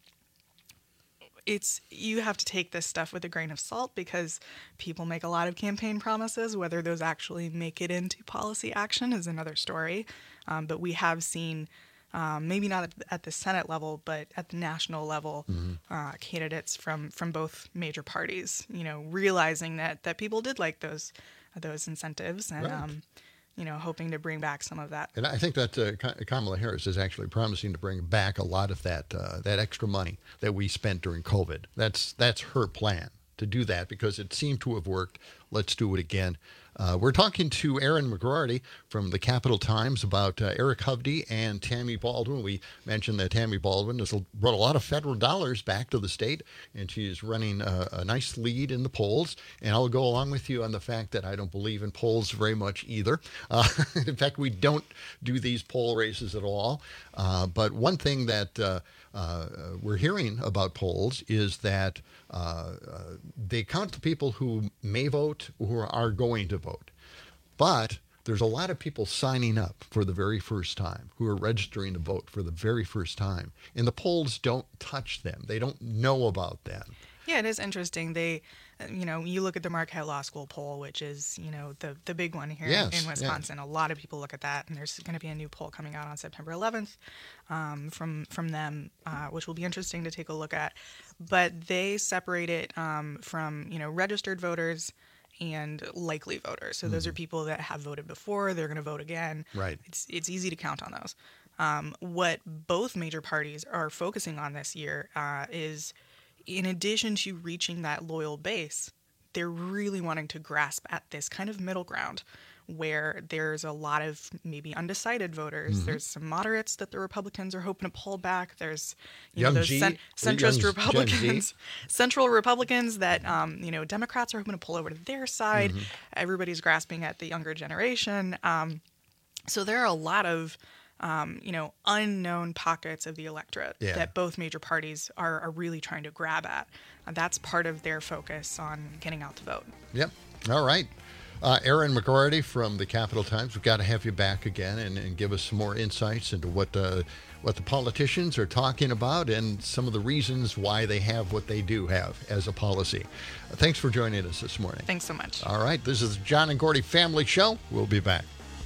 it's you have to take this stuff with a grain of salt because people make a lot of campaign promises. Whether those actually make it into policy action is another story. Um, but we have seen, um, maybe not at the Senate level, but at the national level, mm-hmm. uh, candidates from, from both major parties, you know, realizing that that people did like those those incentives and. Right. Um, you know, hoping to bring back some of that.
And I think that uh, Kamala Harris is actually promising to bring back a lot of that uh, that extra money that we spent during COVID. That's that's her plan to do that because it seemed to have worked. Let's do it again. Uh, we're talking to Erin McGroarty from the Capital Times about uh, Eric Hovde and Tammy Baldwin. We mentioned that Tammy Baldwin has brought a lot of federal dollars back to the state, and she's running a, a nice lead in the polls. And I'll go along with you on the fact that I don't believe in polls very much either. Uh, in fact, we don't do these poll races at all. Uh, but one thing that uh, uh, we're hearing about polls is that uh, uh, they count the people who may vote, who are going to vote. But there's a lot of people signing up for the very first time, who are registering to vote for the very first time. And the polls don't touch them. They don't know about them.
Yeah, it is interesting. They, you know, you look at the Marquette Law School poll, which is, you know, the, the big one here yes, in Wisconsin. Yeah. A lot of people look at that, and there's going to be a new poll coming out on September eleventh um, from from them, uh, which will be interesting to take a look at. But they separate it um, from, you know, registered voters and likely voters. So mm-hmm. those are people that have voted before, they're going to vote again.
Right.
It's it's easy to count on those. Um, what both major parties are focusing on this year uh, is, in addition to reaching that loyal base, they're really wanting to grasp at this kind of middle ground where there's a lot of maybe undecided voters. Mm-hmm. There's some moderates that the Republicans are hoping to pull back. There's you
Young
know, those
G,
cent- centrist
young,
Republicans, central Republicans that um, you know Democrats are hoping to pull over to their side. Mm-hmm. Everybody's grasping at the younger generation. Um, so there are a lot of Um, you know, unknown pockets of the electorate
yeah.
that both major parties are, are really trying to grab at. Uh, that's part of their focus on getting out to vote.
Yep. All right. Uh, Erin McGroarty from the Capital Times, we've got to have you back again and, and give us some more insights into what uh, what the politicians are talking about and some of the reasons why they have what they do have as a policy. Uh, thanks for joining us this morning.
Thanks so much.
All right. This is the John and Gordy Family Show. We'll be back.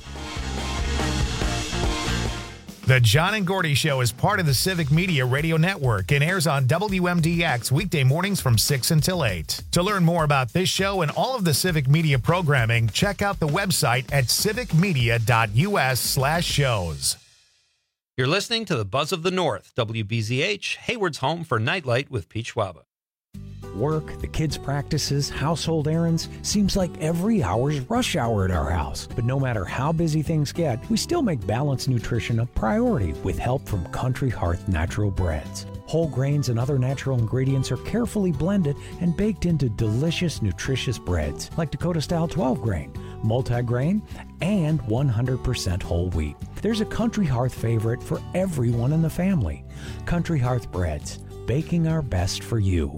The John and Gordy Show is part of the Civic Media Radio Network and airs on W M D X weekday mornings from six until eight. To learn more about this show and all of the Civic Media programming, check out the website at civicmedia.us slash shows.
You're listening to the Buzz of the North, W B Z H, Hayward's home for Nightlight with Pete Schwaba.
Work, the kids' practices, household errands. Seems like every hour's rush hour at our house. But no matter how busy things get, we still make balanced nutrition a priority with help from Country Hearth Natural Breads. Whole grains and other natural ingredients are carefully blended and baked into delicious, nutritious breads like Dakota-style twelve grain, multi-grain, and one hundred percent whole wheat. There's a Country Hearth favorite for everyone in the family. Country Hearth Breads, baking our best for you.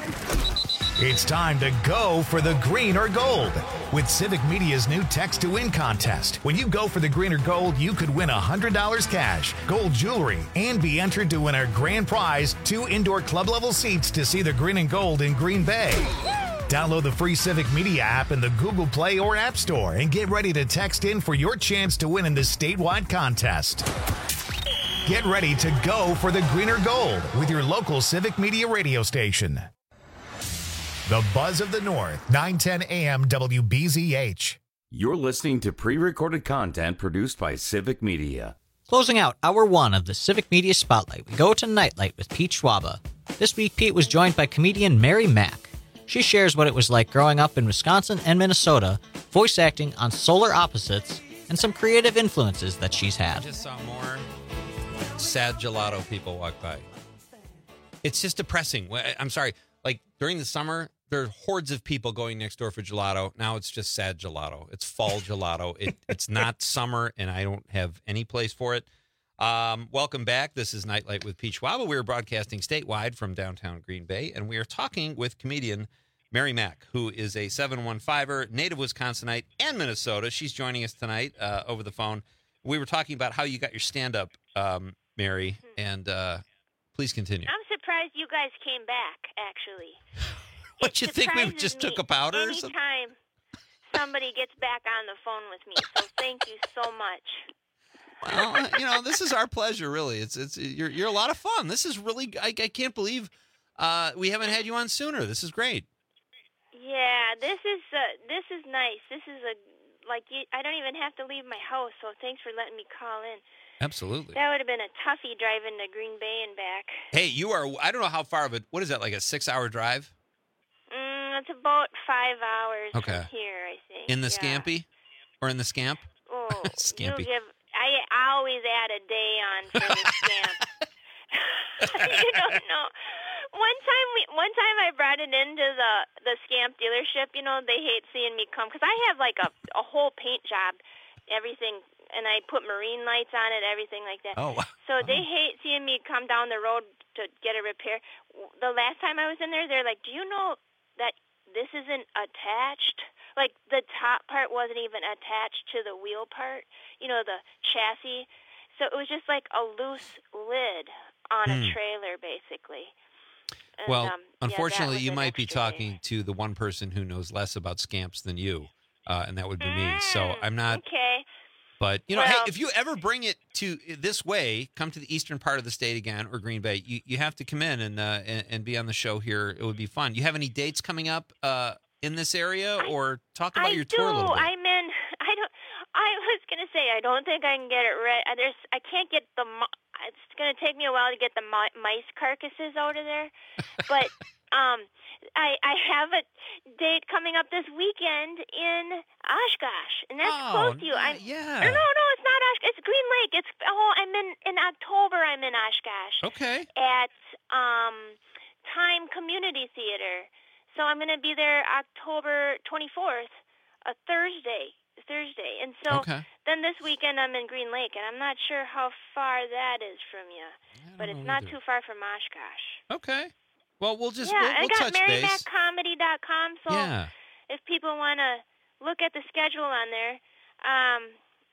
It's time to go for the green or gold with Civic Media's new Text to Win contest. When you go for the green or gold, you could win one hundred dollars cash, gold jewelry, and be entered to win our grand prize, two indoor club-level seats to see the green and gold in Green Bay. Download the free Civic Media app in the Google Play or App Store and get ready to text in for your chance to win in this statewide contest. Get ready to go for the green or gold with your local Civic Media radio station. The Buzz of the North, nine ten A M W B Z H.
You're listening to pre-recorded content produced by Civic Media.
Closing out hour one of the Civic Media Spotlight, we go to Nightlight with Pete Schwaba. This week, Pete was joined by comedian Mary Mack. She shares what it was like growing up in Wisconsin and Minnesota, voice acting on Solar Opposites, and some creative influences that she's had.
I just saw more sad gelato people walk by. It's just depressing. I'm sorry. Like, during the summer, there are hordes of people going next door for gelato. Now it's just sad gelato. It's fall gelato. It, it's not summer, and I don't have any place for it. Um, welcome back. This is Nightlight with Pete Schwaba. We're broadcasting statewide from downtown Green Bay, and we are talking with comedian Mary Mack, who is a seven one five-er, native Wisconsinite, and Minnesota. She's joining us tonight uh, over the phone. We were talking about how you got your stand-up, um, Mary, and uh, please continue.
I'm surprised you guys came back, actually.
What, you think we just took a powder or something?
Anytime somebody gets back on the phone with me, so thank you so much.
Well, you know, this is our pleasure, really. It's it's you're you're a lot of fun. This is really I, I can't believe uh, we haven't had you on sooner. This is great.
Yeah, this is uh, this is nice. This is a like you, I don't even have to leave my house, so thanks for letting me call in.
Absolutely.
That would have been a toughie driving to Green Bay and back.
Hey, you are. I don't know how far of it. What is that? Like a six-hour drive?
Mm, it's about five hours
okay.
from here, I think.
In the
yeah.
Scampy, or in the Scamp?
Oh,
Scampy.
You give. I, I always add a day on for the Scamp. You don't know. One time we, one time I brought it into the the Scamp dealership. You know, they hate seeing me come because I have like a a whole paint job, everything, and I put marine lights on it, everything like that.
Oh.
So they hate seeing me come down the road to get a repair. The last time I was in there, they're like, "Do you know that this isn't attached? Like the top part wasn't even attached to the wheel part. You know, the chassis. So it was just like a loose lid on mm. a trailer, basically." And,
well,
um,
unfortunately,
yeah,
you might be talking
day.
to the one person who knows less about Scamps than you, uh, and that would be me. So I'm not.
Okay.
But, you know,
well,
hey, if you ever bring it to this way, come to the eastern part of the state again, or Green Bay, you, you have to come in and, uh, and and be on the show here. It would be fun. You have any dates coming up uh, in this area, or talk about
I
your
do.
tour a little bit?
I'm in. I don't. I was gonna say I don't think I can get it right. There's. I can't get the. It's gonna take me a while to get the mice carcasses out of there, but um, I I have a date coming up this weekend in Oshkosh, and that's
oh,
close to you.
I'm,
I'm
yeah.
No, no, it's not Oshkosh. It's Green Lake. It's oh, I'm in in October. I'm in Oshkosh.
Okay.
At um, Time Community Theater. So I'm gonna be there October twenty-fourth, a Thursday. Thursday, and so
okay.
then this weekend I'm in Green Lake, and I'm not sure how far that is from you, but it's not
either.
too far from Oshkosh.
Okay. Well, we'll just
yeah,
we'll, we'll
I got
touch
Mary
base.
Mack Comedy dot com, so
yeah.
if people want to look at the schedule on there, um,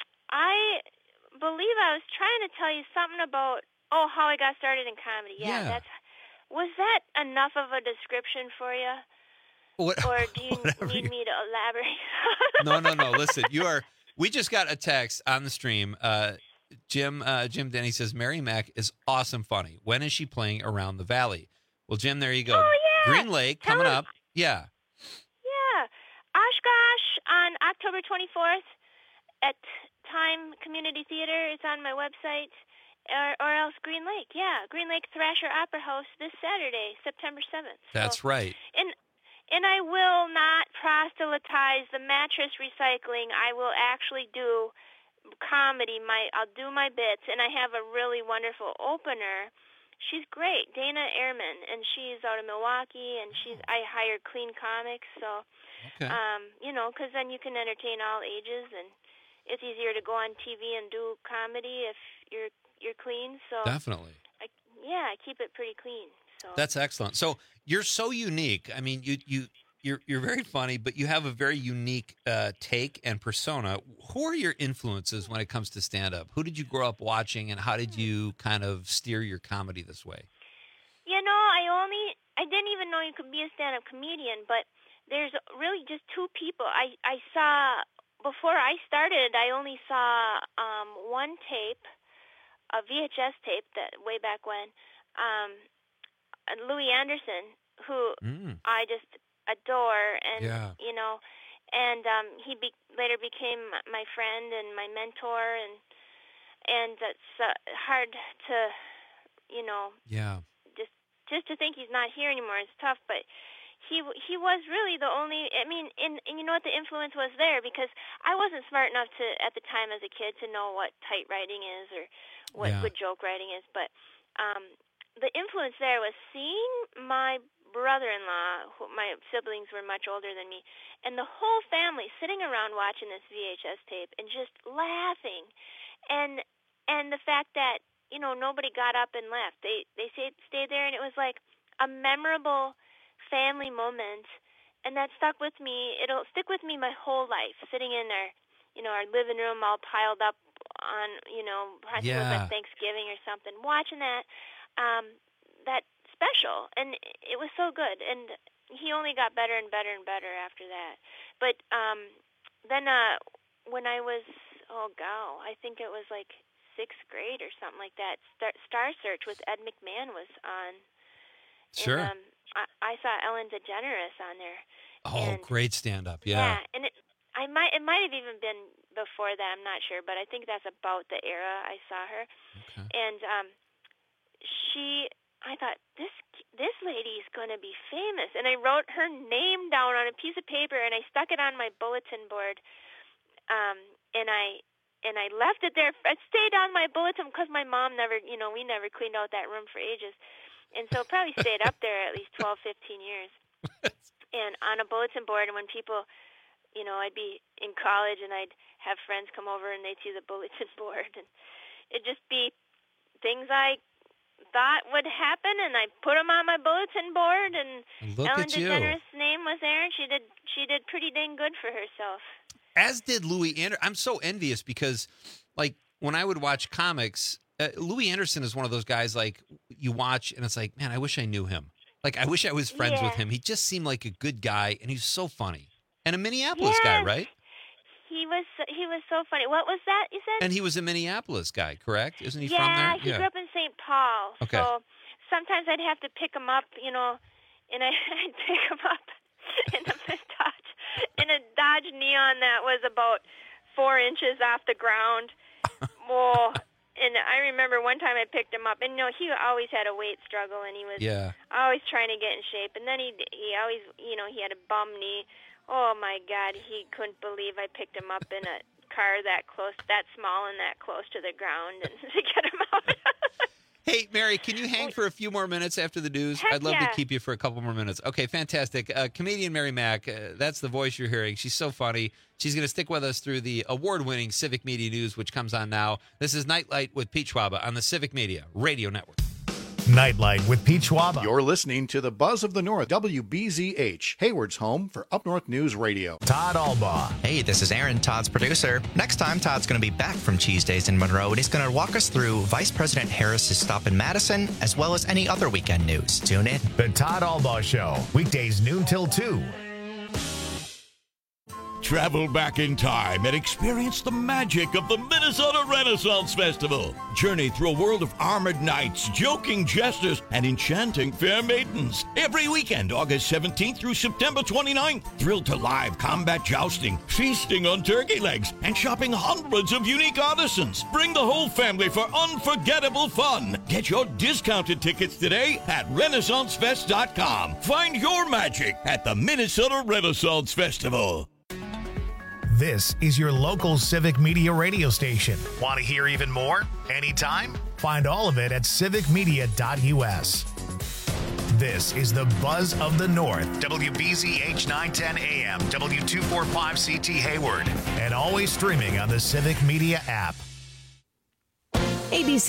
I believe I was trying to tell you something about oh how I got started in comedy. Yeah,
yeah.
that's was that enough of a description for you?
What,
or do you need
you...
me to elaborate?
no, no, no. Listen, you are. We just got a text on the stream. Uh, Jim, uh, Jim Denny says Mary Mack is awesome, funny. When is she playing Around the Valley? Well, Jim, there you go.
Oh yeah,
Green Lake
Tell
coming
him.
up. Yeah.
Yeah, Oshkosh on October twenty-fourth at Time Community Theater. It's on my website, Or, or else Green Lake, yeah. Green Lake Thrasher Opera House this Saturday, September seventh.
That's
so,
right.
And and I will not proselytize the mattress recycling. I will actually do comedy. My I'll do my bits, and I have a really wonderful opener. She's great, Dana Ehrman, and she's out of Milwaukee, and she's I hired Clean Comics, so
Okay.
um, you know, because then you can entertain all ages, and it's easier to go on T V and do comedy if you're you're clean. So
Definitely.
I, yeah, I keep it pretty clean. So
That's excellent. So you're so unique. I mean, you you you're you're very funny, but you have a very unique uh, take and persona. Who are your influences when it comes to stand up? Who did you grow up watching, and how did you kind of steer your comedy this way?
You know, I only I didn't even know you could be a stand-up comedian, but there's really just two people. I I saw before I started. I only saw um, one tape, a V H S tape that way back when. Um, Louis Anderson, who
Mm.
I just adore, and
Yeah.
you know, and um, he be- later became my friend and my mentor, and and it's uh, hard to, you know,
Yeah.
just just to think he's not here anymore is tough, but he he was really the only. I mean, and, and you know what, the influence was there because I wasn't smart enough to at the time as a kid to know what tight writing is or what
Yeah.
good joke writing is, but um, the influence there was seeing my brother-in-law, who, my siblings were much older than me, and the whole family sitting around watching this V H S tape and just laughing, and and the fact that you know nobody got up and left. They they stayed stayed there, and it was like a memorable family moment, and that stuck with me. It'll stick with me my whole life. Sitting in our you know our living room, all piled up on you know I think it was
Yeah.
at Thanksgiving or something, watching that. Um, that special, and it was so good, and he only got better and better and better after that. But um, then uh, when I was, oh, go, I think it was like sixth grade or something like that, Star, Star Search with Ed McMahon was on.
Sure.
And, um, I, I saw Ellen DeGeneres on there.
Oh,
and,
great stand-up.
Yeah,
Yeah.
and it, I might it might have even been before that, I'm not sure, but I think that's about the era I saw her.
Okay.
And um, she, I thought, this this lady's going to be famous. And I wrote her name down on a piece of paper, and I stuck it on my bulletin board. Um, and I and I left it there. It stayed on my bulletin because my mom never, you know, we never cleaned out that room for ages. And so it probably stayed up there at least twelve, fifteen years. And on a bulletin board, and when people, you know, I'd be in college, and I'd have friends come over, and they'd see the bulletin board. And it'd just be things I thought would happen, and I put them on my bulletin board, and
Look
Ellen
at you.
DeGeneres' name was there, and she did she did pretty dang good for herself.
As did Louis Anderson. I'm so envious because, like, when I would watch comics, uh, Louis Anderson is one of those guys, like, you watch, and it's like, man, I wish I knew him. Like, I wish I was friends
Yeah.
with him. He just seemed like a good guy, and he's so funny. And a Minneapolis guy,
Yes.
right?
He was he was so funny. What was that you said?
And he was a Minneapolis guy, correct? Isn't he
yeah,
from there?
he grew up in Saint Paul.
Okay.
So sometimes I'd have to pick him up, you know, and I, I'd pick him up in a Dodge, in a Dodge Neon that was about four inches off the ground. Whoa. And I remember one time I picked him up, and you know, he always had a weight struggle, and he was
Yeah.
always trying to get in shape. And then he he always, you know, he had a bum knee. Oh my God, he couldn't believe I picked him up in a car that close, that small, and that close to the ground, and to get him out.
Hey, Mary, can you hang for a few more minutes after the news?
Heck
I'd love
yeah.
to keep you for a couple more minutes. Okay, fantastic. Uh, comedian Mary Mack, uh, that's the voice you're hearing. She's so funny. She's going to stick with us through the award-winning Civic Media News, which comes on now. This is Nightlight with Pete Schwaba on the Civic Media Radio Network.
Nightlight with Pete Schwaba.
You're listening to the Buzz of the North, W B Z H, Hayward's home for Up North News Radio.
Todd Albaugh.
Hey, this is Aaron, Todd's producer. Next time, Todd's going to be back from Cheese Days in Monroe, and he's going to walk us through Vice President Harris's stop in Madison, as well as any other weekend news. Tune in.
The Todd Albaugh Show, weekdays noon till two.
Travel back in time and experience the magic of the Minnesota Renaissance Festival. Journey through a world of armored knights, joking jesters, and enchanting fair maidens. Every weekend, August seventeenth through September twenty-ninth. Thrill to live combat jousting, feasting on turkey legs, and shopping hundreds of unique artisans. Bring the whole family for unforgettable fun. Get your discounted tickets today at Renaissance Fest dot com. Find your magic at the Minnesota Renaissance Festival.
This is your local Civic Media radio station. Want to hear even more? Anytime? Find all of it at civic media dot u s. This is the Buzz of the North, W B Z H nine ten A M, W two forty-five C T Hayward, and always streaming on the Civic Media app.
A B C